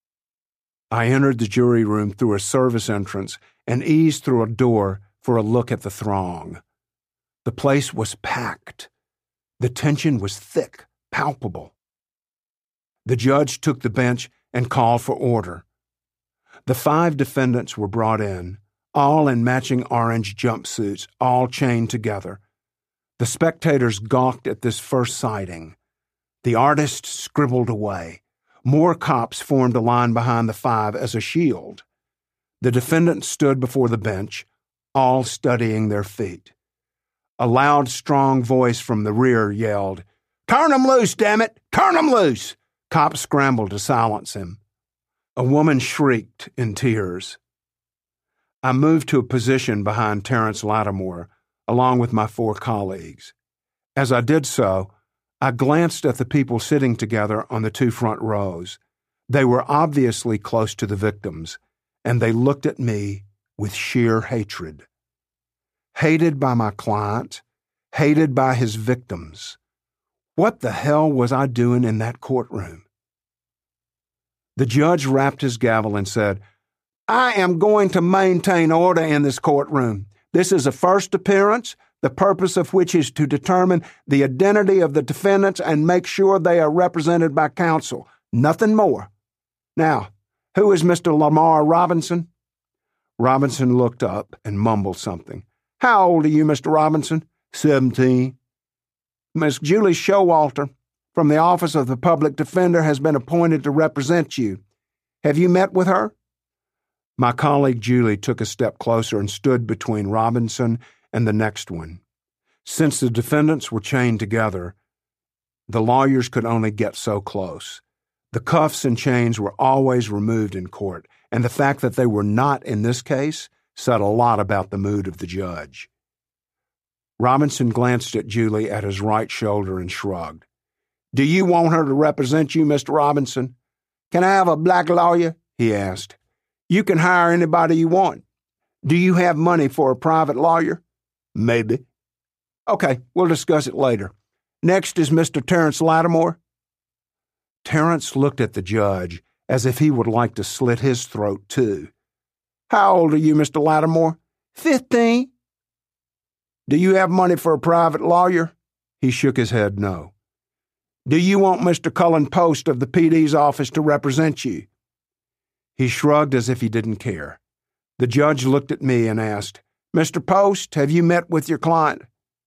I entered the jury room through a service entrance and eased through a door for a look at the throng. The place was packed. The tension was thick, palpable. The judge took the bench and called for order. The 5 defendants were brought in, all in matching orange jumpsuits, all chained together. The spectators gawked at this first sighting. The artist scribbled away. More cops formed a line behind the 5 as a shield. The defendants stood before the bench, all studying their feet. A loud, strong voice from the rear yelled, "Turn 'em loose, damn it! Turn 'em loose!" Cops scrambled to silence him. A woman shrieked in tears. I moved to a position behind Terrence Lattimore, along with my 4 colleagues. As I did so, I glanced at the people sitting together on the 2 front rows. They were obviously close to the victims, and they looked at me with sheer hatred. Hated by my client, hated by his victims. What the hell was I doing in that courtroom? The judge rapped his gavel and said, "I am going to maintain order in this courtroom. This is a first appearance, the purpose of which is to determine the identity of the defendants and make sure they are represented by counsel. Nothing more. Now, who is Mr. Lamar Robinson?" Robinson looked up and mumbled something. "How old are you, Mr. Robinson?" 17. "Miss Julie Showalter, from the Office of the Public Defender, has been appointed to represent you. Have you met with her?" My colleague Julie took a step closer and stood between Robinson and the next one. Since the defendants were chained together, the lawyers could only get so close. The cuffs and chains were always removed in court, and the fact that they were not in this case said a lot about the mood of the judge. Robinson glanced at Julie at his right shoulder and shrugged. "Do you want her to represent you, Mr. Robinson?" "Can I have a black lawyer?" he asked. "You can hire anybody you want. Do you have money for a private lawyer?" "Maybe." "Okay, we'll discuss it later. Next is Mr. Terrence Lattimore." Terrence looked at the judge as if he would like to slit his throat, too. "How old are you, Mr. Lattimore?" 15. "Do you have money for a private lawyer?" He shook his head no. "Do you want Mr. Cullen Post of the PD's office to represent you?" He shrugged as if he didn't care. The judge looked at me and asked, "Mr. Post, have you met with your client?"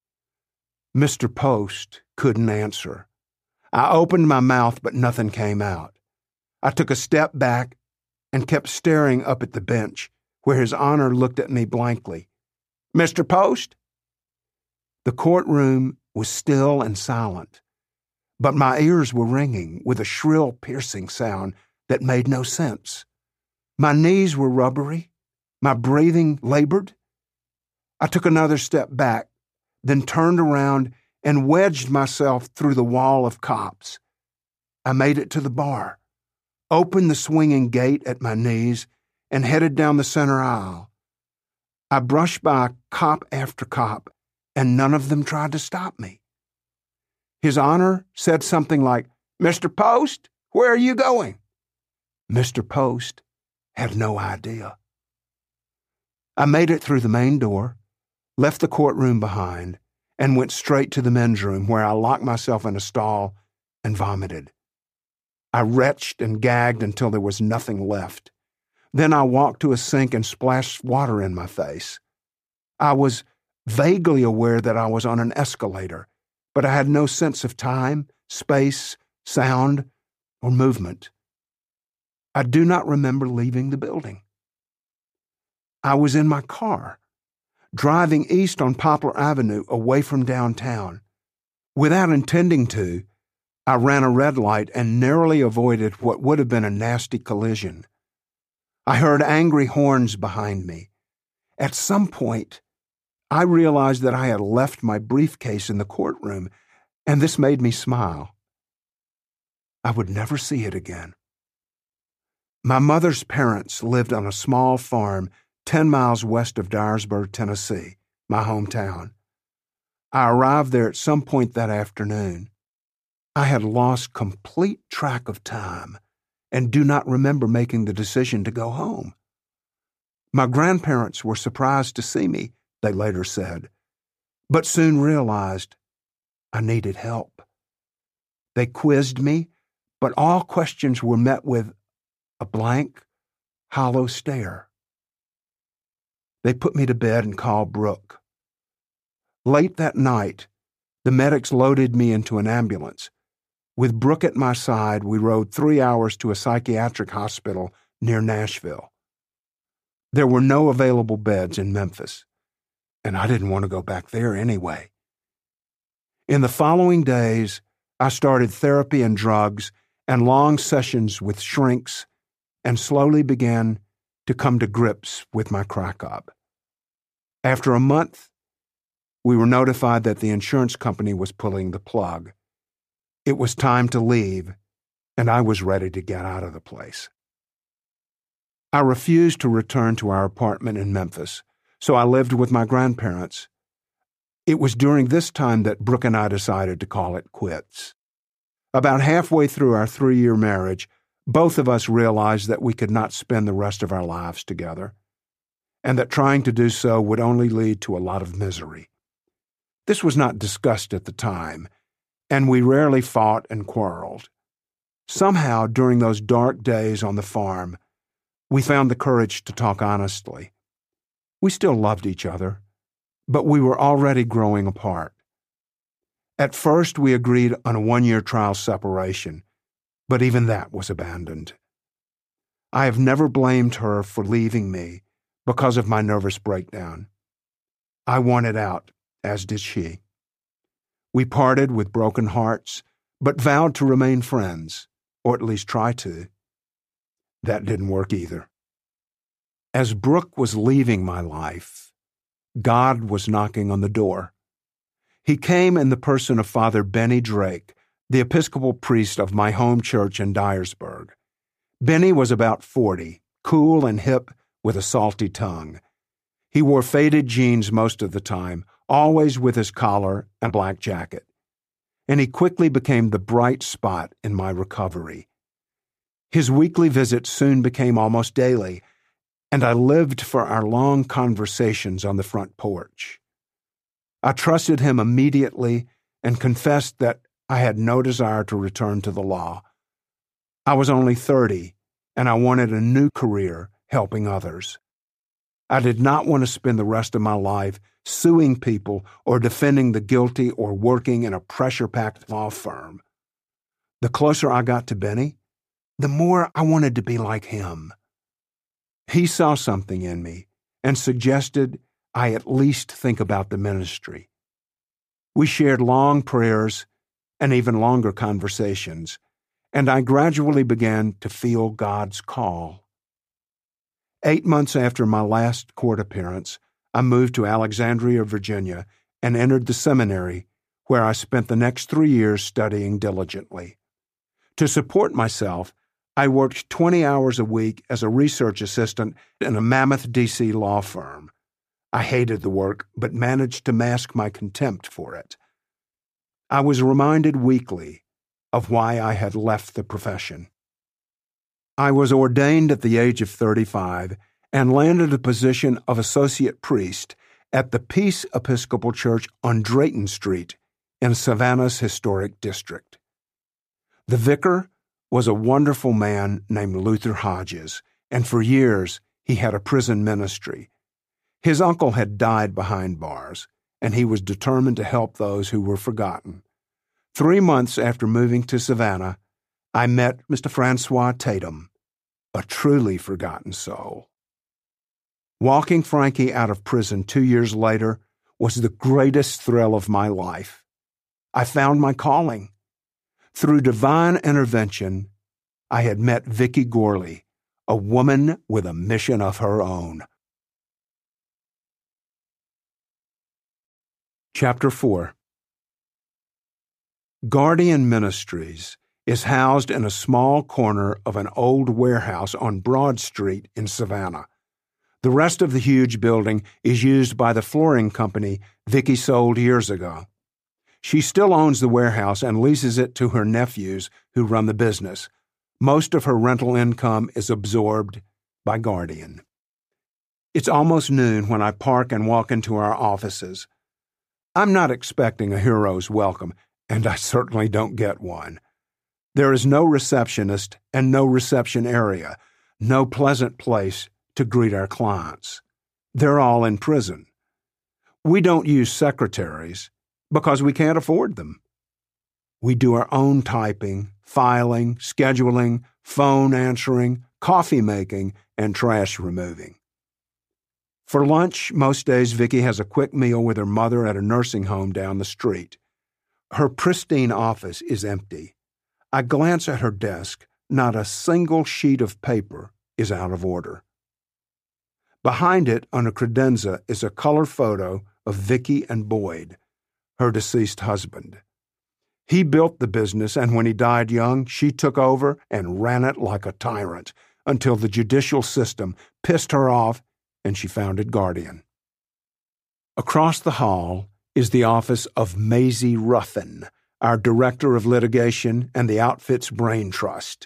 Mr. Post couldn't answer. I opened my mouth, but nothing came out. I took a step back and kept staring up at the bench, where His Honor looked at me blankly. "Mr. Post?" The courtroom was still and silent, but my ears were ringing with a shrill, piercing sound that made no sense. My knees were rubbery, my breathing labored. I took another step back, then turned around and wedged myself through the wall of cops. I made it to the bar, opened the swinging gate at my knees, and headed down the center aisle. I brushed by cop after cop, and none of them tried to stop me. His Honor said something like, "Mr. Post, where are you going?" Mr. Post had no idea. I made it through the main door, left the courtroom behind, and went straight to the men's room, where I locked myself in a stall and vomited. I retched and gagged until there was nothing left. Then I walked to a sink and splashed water in my face. I was vaguely aware that I was on an escalator, but I had no sense of time, space, sound, or movement. I do not remember leaving the building. I was in my car, driving east on Poplar Avenue away from downtown. Without intending to, I ran a red light and narrowly avoided what would have been a nasty collision. I heard angry horns behind me. At some point, I realized that I had left my briefcase in the courtroom, and this made me smile. I would never see it again. My mother's parents lived on a small farm 10 miles west of Dyersburg, Tennessee, my hometown. I arrived there at some point that afternoon. I had lost complete track of time and do not remember making the decision to go home. My grandparents were surprised to see me, they later said, but soon realized I needed help. They quizzed me, but all questions were met with a blank, hollow stare. They put me to bed and called Brooke. Late that night, the medics loaded me into an ambulance. With Brooke at my side, we rode 3 hours to a psychiatric hospital near Nashville. There were no available beds in Memphis, and I didn't want to go back there anyway. In the following days, I started therapy and drugs and long sessions with shrinks and slowly began to come to grips with my crack-up. After a month, we were notified that the insurance company was pulling the plug. It was time to leave, and I was ready to get out of the place. I refused to return to our apartment in Memphis, so I lived with my grandparents. It was during this time that Brooke and I decided to call it quits. About halfway through our 3-year marriage, Both of us realized that we could not spend the rest of our lives together, and that trying to do so would only lead to a lot of misery. This was not discussed at the time, and we rarely fought and quarreled. Somehow, during those dark days on the farm, we found the courage to talk honestly. We still loved each other, but we were already growing apart. At first, we agreed on a 1-year trial separation, but even that was abandoned. I have never blamed her for leaving me because of my nervous breakdown. I wanted out, as did she. We parted with broken hearts, but vowed to remain friends, or at least try to. That didn't work either. As Brooke was leaving my life, God was knocking on the door. He came in the person of Father Benny Drake, the Episcopal priest of my home church in Dyersburg. Benny was about 40, cool and hip with a salty tongue. He wore faded jeans most of the time, always with his collar and black jacket. And he quickly became the bright spot in my recovery. His weekly visits soon became almost daily, and I lived for our long conversations on the front porch. I trusted him immediately and confessed that I had no desire to return to the law. I was only 30, and I wanted a new career helping others. I did not want to spend the rest of my life suing people or defending the guilty or working in a pressure-packed law firm. The closer I got to Benny, the more I wanted to be like him. He saw something in me and suggested I at least think about the ministry. We shared long prayers and even longer conversations, and I gradually began to feel God's call. 8 months after my last court appearance, I moved to Alexandria, Virginia, and entered the seminary, where I spent the next 3 years studying diligently. To support myself, I worked 20 hours a week as a research assistant in a mammoth D.C. law firm. I hated the work, but managed to mask my contempt for it. I was reminded weekly of why I had left the profession. I was ordained at the age of 35 and landed a position of associate priest at the Peace Episcopal Church on Drayton Street in Savannah's historic district. The vicar was a wonderful man named Luther Hodges, and for years he had a prison ministry. His uncle had died behind bars, and he was determined to help those who were forgotten. 3 months after moving to Savannah, I met Mr. Francois Tatum, a truly forgotten soul. Walking Frankie out of prison 2 years later was the greatest thrill of my life. I found my calling. Through divine intervention, I had met Vicki Gorley, a woman with a mission of her own. Chapter 4. Guardian Ministries is housed in a small corner of an old warehouse on Broad Street in Savannah. The rest of the huge building is used by the flooring company Vicki sold years ago. She still owns the warehouse and leases it to her nephews who run the business. Most of her rental income is absorbed by Guardian. It's almost noon when I park and walk into our offices. I'm not expecting a hero's welcome, and I certainly don't get one. There is no receptionist and no reception area, no pleasant place to greet our clients. They're all in prison. We don't use secretaries because we can't afford them. We do our own typing, filing, scheduling, phone answering, coffee making, and trash removing. For lunch, most days Vicki has a quick meal with her mother at a nursing home down the street. Her pristine office is empty. I glance at her desk. Not a single sheet of paper is out of order. Behind it, on a credenza, is a color photo of Vicki and Boyd, her deceased husband. He built the business, and when he died young, she took over and ran it like a tyrant until the judicial system pissed her off and she founded Guardian. Across the hall is the office of Maisie Ruffin, our Director of Litigation and the outfit's brain trust.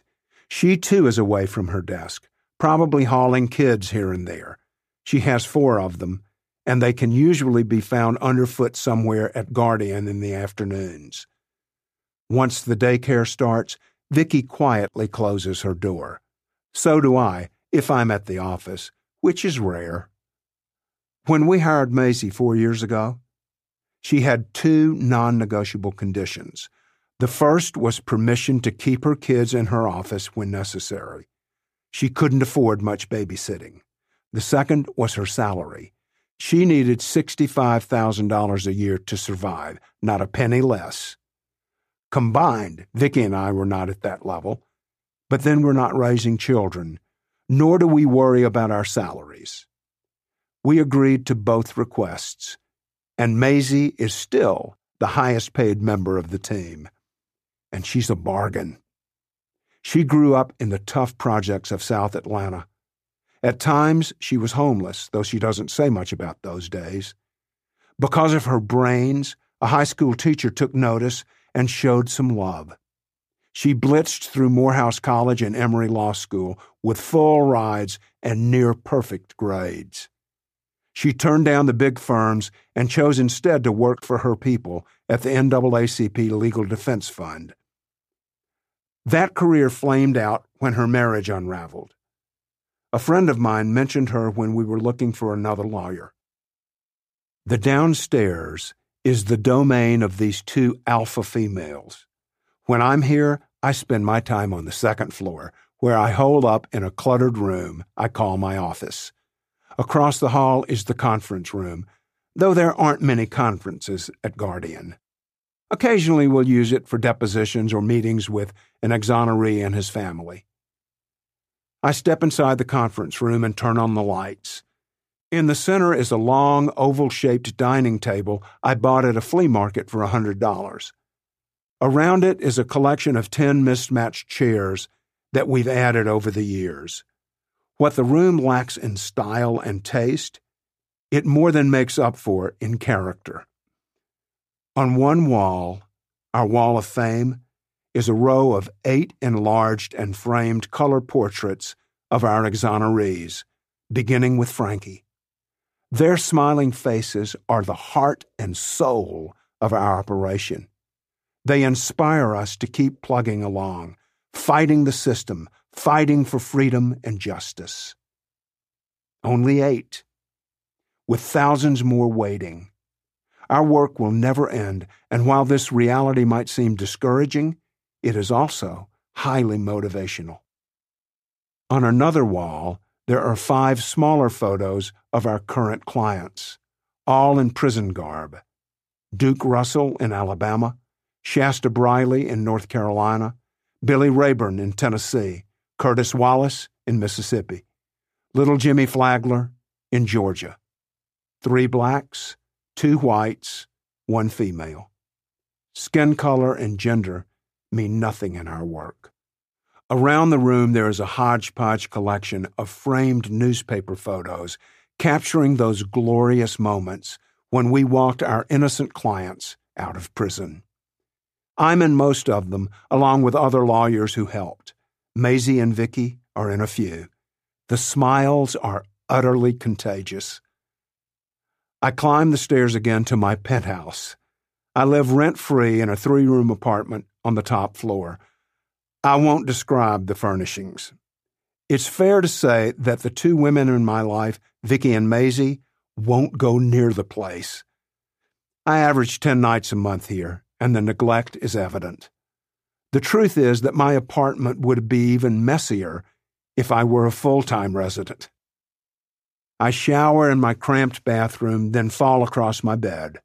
She too is away from her desk, probably hauling kids here and there. She has 4 of them, and they can usually be found underfoot somewhere at Guardian in the afternoons. Once the daycare starts, Vicki quietly closes her door. So do I, if I'm at the office, which is rare. When we hired Maisie 4 years ago, she had 2 non-negotiable conditions. The first was permission to keep her kids in her office when necessary. She couldn't afford much babysitting. The second was her salary. She needed $65,000 a year to survive, not a penny less. Combined, Vicki and I were not at that level, but then we're not raising children, nor do we worry about our salaries. We agreed to both requests, and Maisie is still the highest paid member of the team. And she's a bargain. She grew up in the tough projects of South Atlanta. At times, she was homeless, though she doesn't say much about those days. Because of her brains, a high school teacher took notice and showed some love. She blitzed through Morehouse College and Emory Law School with full rides and near-perfect grades. She turned down the big firms and chose instead to work for her people at the NAACP Legal Defense Fund. That career flamed out when her marriage unraveled. A friend of mine mentioned her when we were looking for another lawyer. The downstairs is the domain of these 2 alpha females. When I'm here, I spend my time on the 2nd floor, where I hole up in a cluttered room I call my office. Across the hall is the conference room, though there aren't many conferences at Guardian. Occasionally we'll use it for depositions or meetings with an exoneree and his family. I step inside the conference room and turn on the lights. In the center is a long, oval-shaped dining table I bought at a flea market for $100. Around it is a collection of 10 mismatched chairs that we've added over the years. What the room lacks in style and taste, it more than makes up for in character. On one wall, our wall of fame, is a row of 8 enlarged and framed color portraits of our exonerees, beginning with Frankie. Their smiling faces are the heart and soul of our operation. They inspire us to keep plugging along, fighting the system, fighting for freedom and justice. Only 8, with thousands more waiting. Our work will never end, and while this reality might seem discouraging, it is also highly motivational. On another wall, there are 5 smaller photos of our current clients, all in prison garb. Duke Russell in Alabama, Shasta Briley in North Carolina, Billy Rayburn in Tennessee, Curtis Wallace in Mississippi, Little Jimmy Flagler in Georgia. 3 blacks, 2 whites, 1 female. Skin color and gender mean nothing in our work. Around the room there is a hodgepodge collection of framed newspaper photos capturing those glorious moments when we walked our innocent clients out of prison. I'm in most of them, along with other lawyers who helped. Maisie and Vicki are in a few. The smiles are utterly contagious. I climb the stairs again to my penthouse. I live rent-free in a 3-room apartment on the top floor. I won't describe the furnishings. It's fair to say that the 2 women in my life, Vicki and Maisie, won't go near the place. I average 10 nights a month here, and the neglect is evident. The truth is that my apartment would be even messier if I were a full-time resident. I shower in my cramped bathroom, then fall across my bed.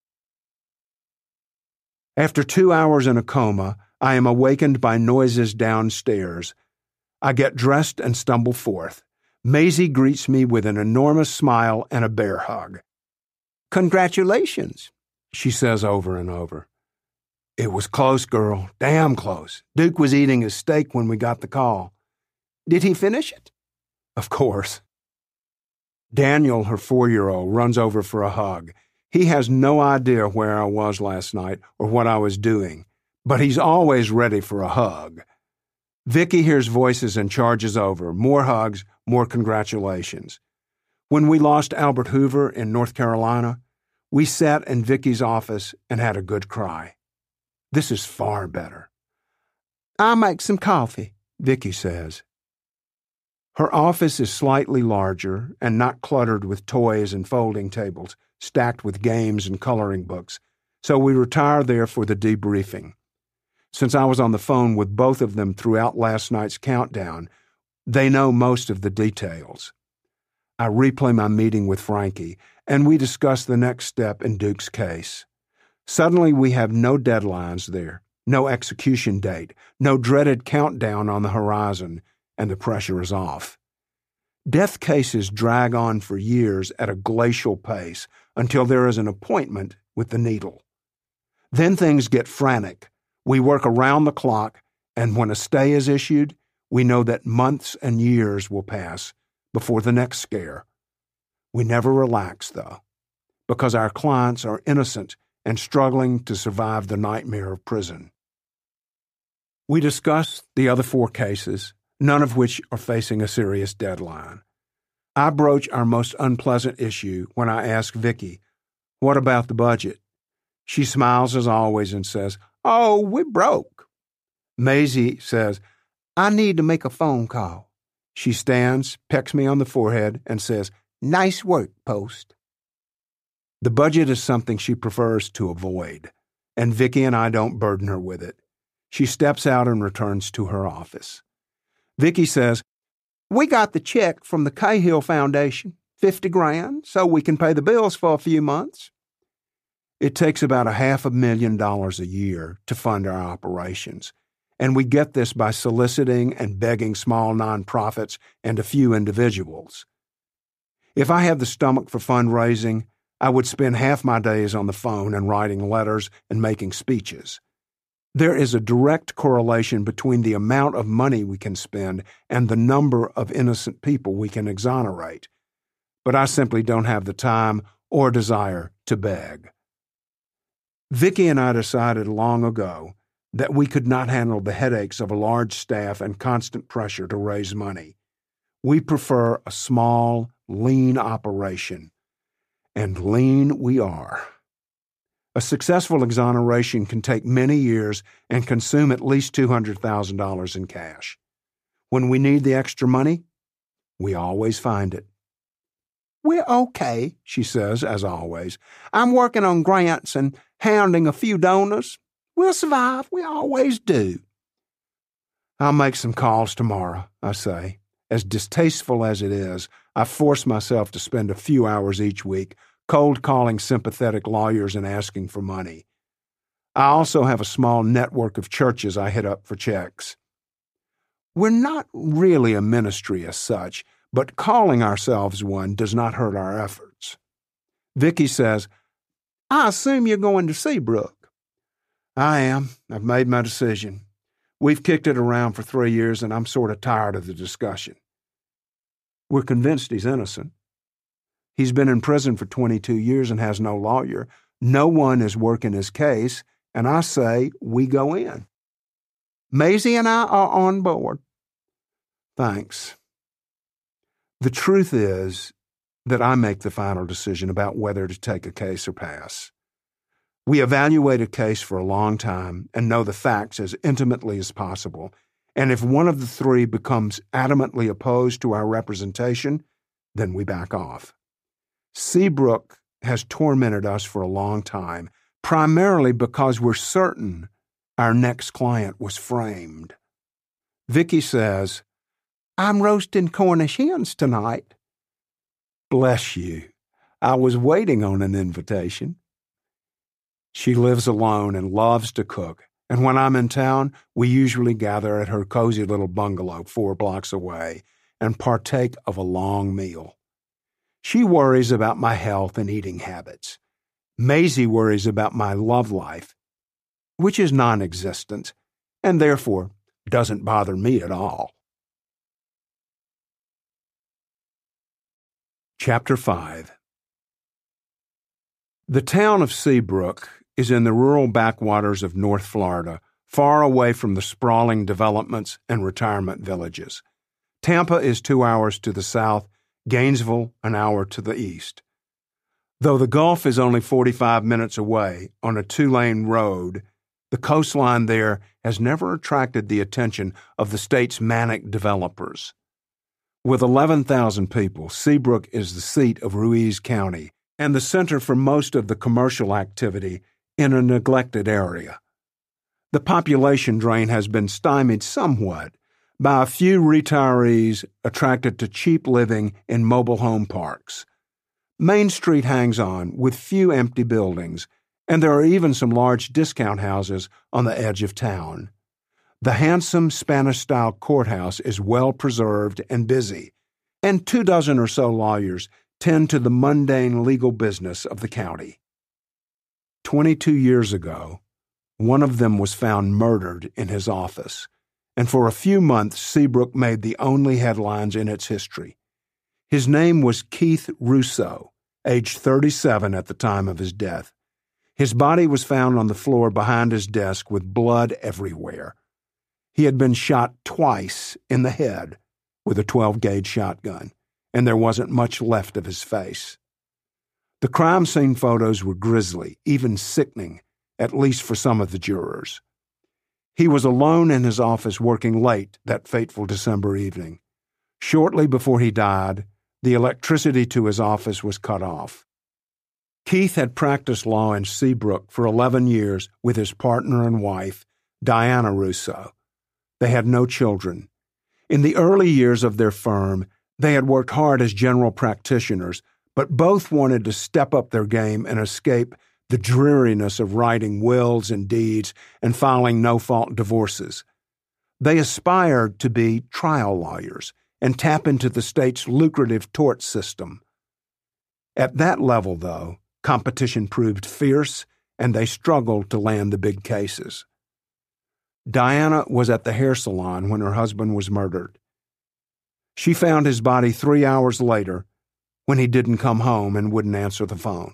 After 2 hours in a coma, I am awakened by noises downstairs. I get dressed and stumble forth. Maisie greets me with an enormous smile and a bear hug. "Congratulations," she says over and over. "It was close, girl. Damn close. Duke was eating his steak when we got the call." "Did he finish it?" "Of course." Daniel, her 4-year-old, runs over for a hug. He has no idea where I was last night or what I was doing, but he's always ready for a hug. Vicky hears voices and charges over. More hugs, more congratulations. When we lost Albert Hoover in North Carolina, we sat in Vicky's office and had a good cry. This is far better. "I'll make some coffee," Vicky says. Her office is slightly larger and not cluttered with toys and folding tables, stacked with games and coloring books, so we retire there for the debriefing. Since I was on the phone with both of them throughout last night's countdown, they know most of the details. I replay my meeting with Frankie, and we discuss the next step in Duke's case. Suddenly we have no deadlines there, no execution date, no dreaded countdown on the horizon, and the pressure is off. Death cases drag on for years at a glacial pace until there is an appointment with the needle. Then things get frantic. We work around the clock, and when a stay is issued, we know that months and years will pass before the next scare. We never relax, though, because our clients are innocent and struggling to survive the nightmare of prison. We discuss the other 4 cases, none of which are facing a serious deadline. I broach our most unpleasant issue when I ask Vicky, "What about the budget?" She smiles as always and says, "Oh, we're broke." Maisie says, "I need to make a phone call." She stands, pecks me on the forehead, and says, "Nice work, Post." The budget is something she prefers to avoid, and Vicky and I don't burden her with it. She steps out and returns to her office. Vicky says, "We got the check from the Cahill Foundation, $50,000, so we can pay the bills for a few months." It takes about $500,000 a year to fund our operations, and we get this by soliciting and begging small nonprofits and a few individuals. If I had the stomach for fundraising, I would spend half my days on the phone and writing letters and making speeches. There is a direct correlation between the amount of money we can spend and the number of innocent people we can exonerate. But I simply don't have the time or desire to beg. Vicky and I decided long ago that we could not handle the headaches of a large staff and constant pressure to raise money. We prefer a small, lean operation. And lean we are. A successful exoneration can take many years and consume at least $200,000 in cash. When we need the extra money, we always find it. "We're okay," she says, as always. "I'm working on grants and hounding a few donors. We'll survive. We always do." "I'll make some calls tomorrow," I say. As distasteful as it is, I force myself to spend a few hours each week cold calling sympathetic lawyers and asking for money. I also have a small network of churches I hit up for checks. We're not really a ministry as such, but calling ourselves one does not hurt our efforts. Vicky says, "I assume you're going to Seabrook." "I am. I've made my decision. We've kicked it around for 3 years, and I'm sort of tired of the discussion." We're convinced he's innocent. He's been in prison for 22 years and has no lawyer. No one is working his case, and I say we go in. Maisie and I are on board. Thanks. The truth is that I make the final decision about whether to take a case or pass. We evaluate a case for a long time and know the facts as intimately as possible, and if one of the 3 becomes adamantly opposed to our representation, then we back off. Seabrook has tormented us for a long time, primarily because we're certain our next client was framed. Vicky says, "I'm roasting Cornish hens tonight." Bless you. I was waiting on an invitation. She lives alone and loves to cook, and when I'm in town, we usually gather at her cozy little bungalow 4 blocks away and partake of a long meal. She worries about my health and eating habits. Maisie worries about my love life, which is non-existent, and therefore doesn't bother me at all. Chapter 5. The town of Seabrook is in the rural backwaters of North Florida, far away from the sprawling developments and retirement villages. Tampa is 2 hours to the south, Gainesville an hour to the east. Though the Gulf is only 45 minutes away on a 2-lane road, the coastline there has never attracted the attention of the state's manic developers. With 11,000 people, Seabrook is the seat of Ruiz County and the center for most of the commercial activity in a neglected area. The population drain has been stymied somewhat by a few retirees attracted to cheap living in mobile home parks. Main Street hangs on with few empty buildings, and there are even some large discount houses on the edge of town. The handsome Spanish-style courthouse is well preserved and busy, and 24 or so lawyers tend to the mundane legal business of the county. 22 years ago, one of them was found murdered in his office, and for a few months Seabrook made the only headlines in its history. His name was Keith Russo, aged 37 at the time of his death. His body was found on the floor behind his desk with blood everywhere. He had been shot twice in the head with a 12-gauge shotgun, and there wasn't much left of his face. The crime scene photos were grisly, even sickening, at least for some of the jurors. He was alone in his office working late that fateful December evening. Shortly before he died, the electricity to his office was cut off. Keith had practiced law in Seabrook for 11 years with his partner and wife, Diana Russo. They had no children. In the early years of their firm, they had worked hard as general practitioners, but both wanted to step up their game and escape the dreariness of writing wills and deeds and filing no-fault divorces. They aspired to be trial lawyers and tap into the state's lucrative tort system. At that level, though, competition proved fierce, and they struggled to land the big cases. Diana was at the hair salon when her husband was murdered. She found his body 3 hours later when he didn't come home and wouldn't answer the phone.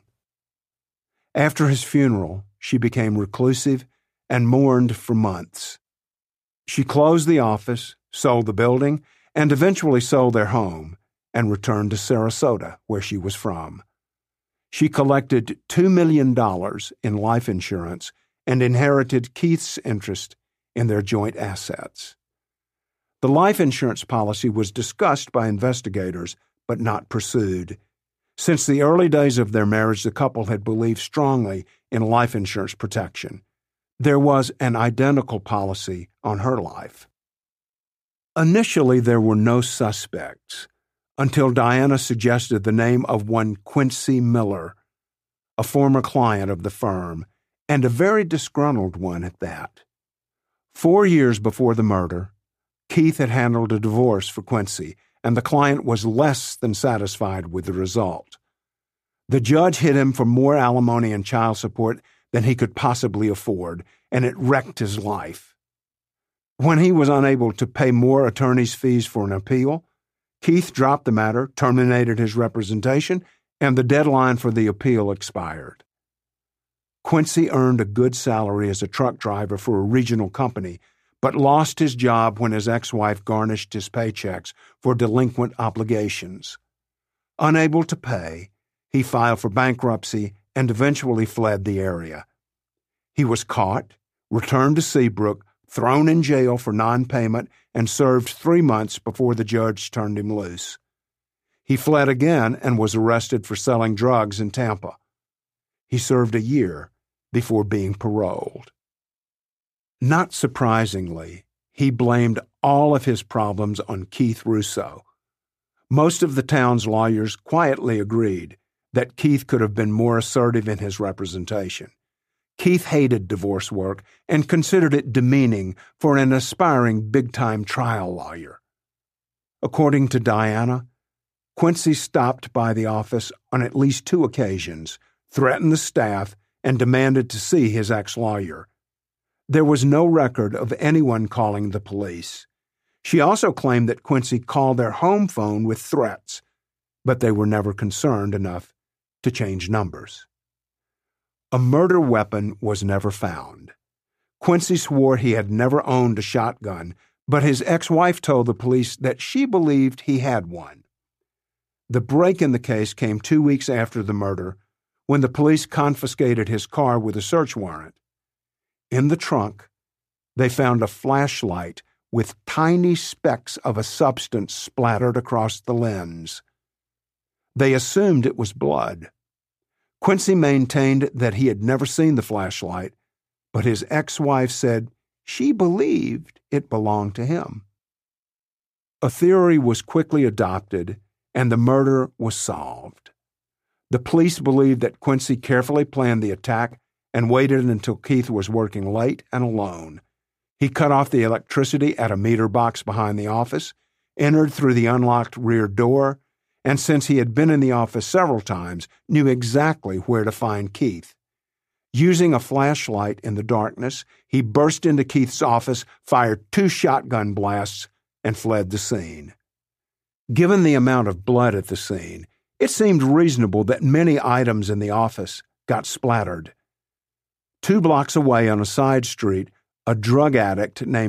After his funeral, she became reclusive and mourned for months. She closed the office, sold the building, and eventually sold their home and returned to Sarasota, where she was from. She collected $2 million in life insurance and inherited Keith's interest in their joint assets. The life insurance policy was discussed by investigators but not pursued. Since the early days of their marriage, the couple had believed strongly in life insurance protection. There was an identical policy on her life. Initially, there were no suspects until Diana suggested the name of one Quincy Miller, a former client of the firm, and a very disgruntled one at that. 4 years before the murder, Keith had handled a divorce for Quincy, and the client was less than satisfied with the result. The judge hit him for more alimony and child support than he could possibly afford, and it wrecked his life. When he was unable to pay more attorney's fees for an appeal, Keith dropped the matter, terminated his representation, and the deadline for the appeal expired. Quincy earned a good salary as a truck driver for a regional company, but lost his job when his ex-wife garnished his paychecks for delinquent obligations. Unable to pay, he filed for bankruptcy and eventually fled the area. He was caught, returned to Seabrook, thrown in jail for non-payment, and served 3 months before the judge turned him loose. He fled again and was arrested for selling drugs in Tampa. He served a year before being paroled. Not surprisingly, he blamed all of his problems on Keith Russo. Most of the town's lawyers quietly agreed that Keith could have been more assertive in his representation. Keith hated divorce work and considered it demeaning for an aspiring big-time trial lawyer. According to Diana, Quincy stopped by the office on at least 2 occasions, threatened the staff, and demanded to see his ex-lawyer. There was no record of anyone calling the police. She also claimed that Quincy called their home phone with threats, but they were never concerned enough to change numbers. A murder weapon was never found. Quincy swore he had never owned a shotgun, but his ex-wife told the police that she believed he had one. The break in the case came 2 weeks after the murder, when the police confiscated his car with a search warrant. In the trunk, they found a flashlight with tiny specks of a substance splattered across the lens. They assumed it was blood. Quincy maintained that he had never seen the flashlight, but his ex-wife said she believed it belonged to him. A theory was quickly adopted, and the murder was solved. The police believed that Quincy carefully planned the attack and waited until Keith was working late and alone. He cut off the electricity at a meter box behind the office, entered through the unlocked rear door, and since he had been in the office several times, knew exactly where to find Keith. Using a flashlight in the darkness, he burst into Keith's office, fired 2 shotgun blasts, and fled the scene. Given the amount of blood at the scene, it seemed reasonable that many items in the office got splattered. 2 blocks away on a side street, a drug addict named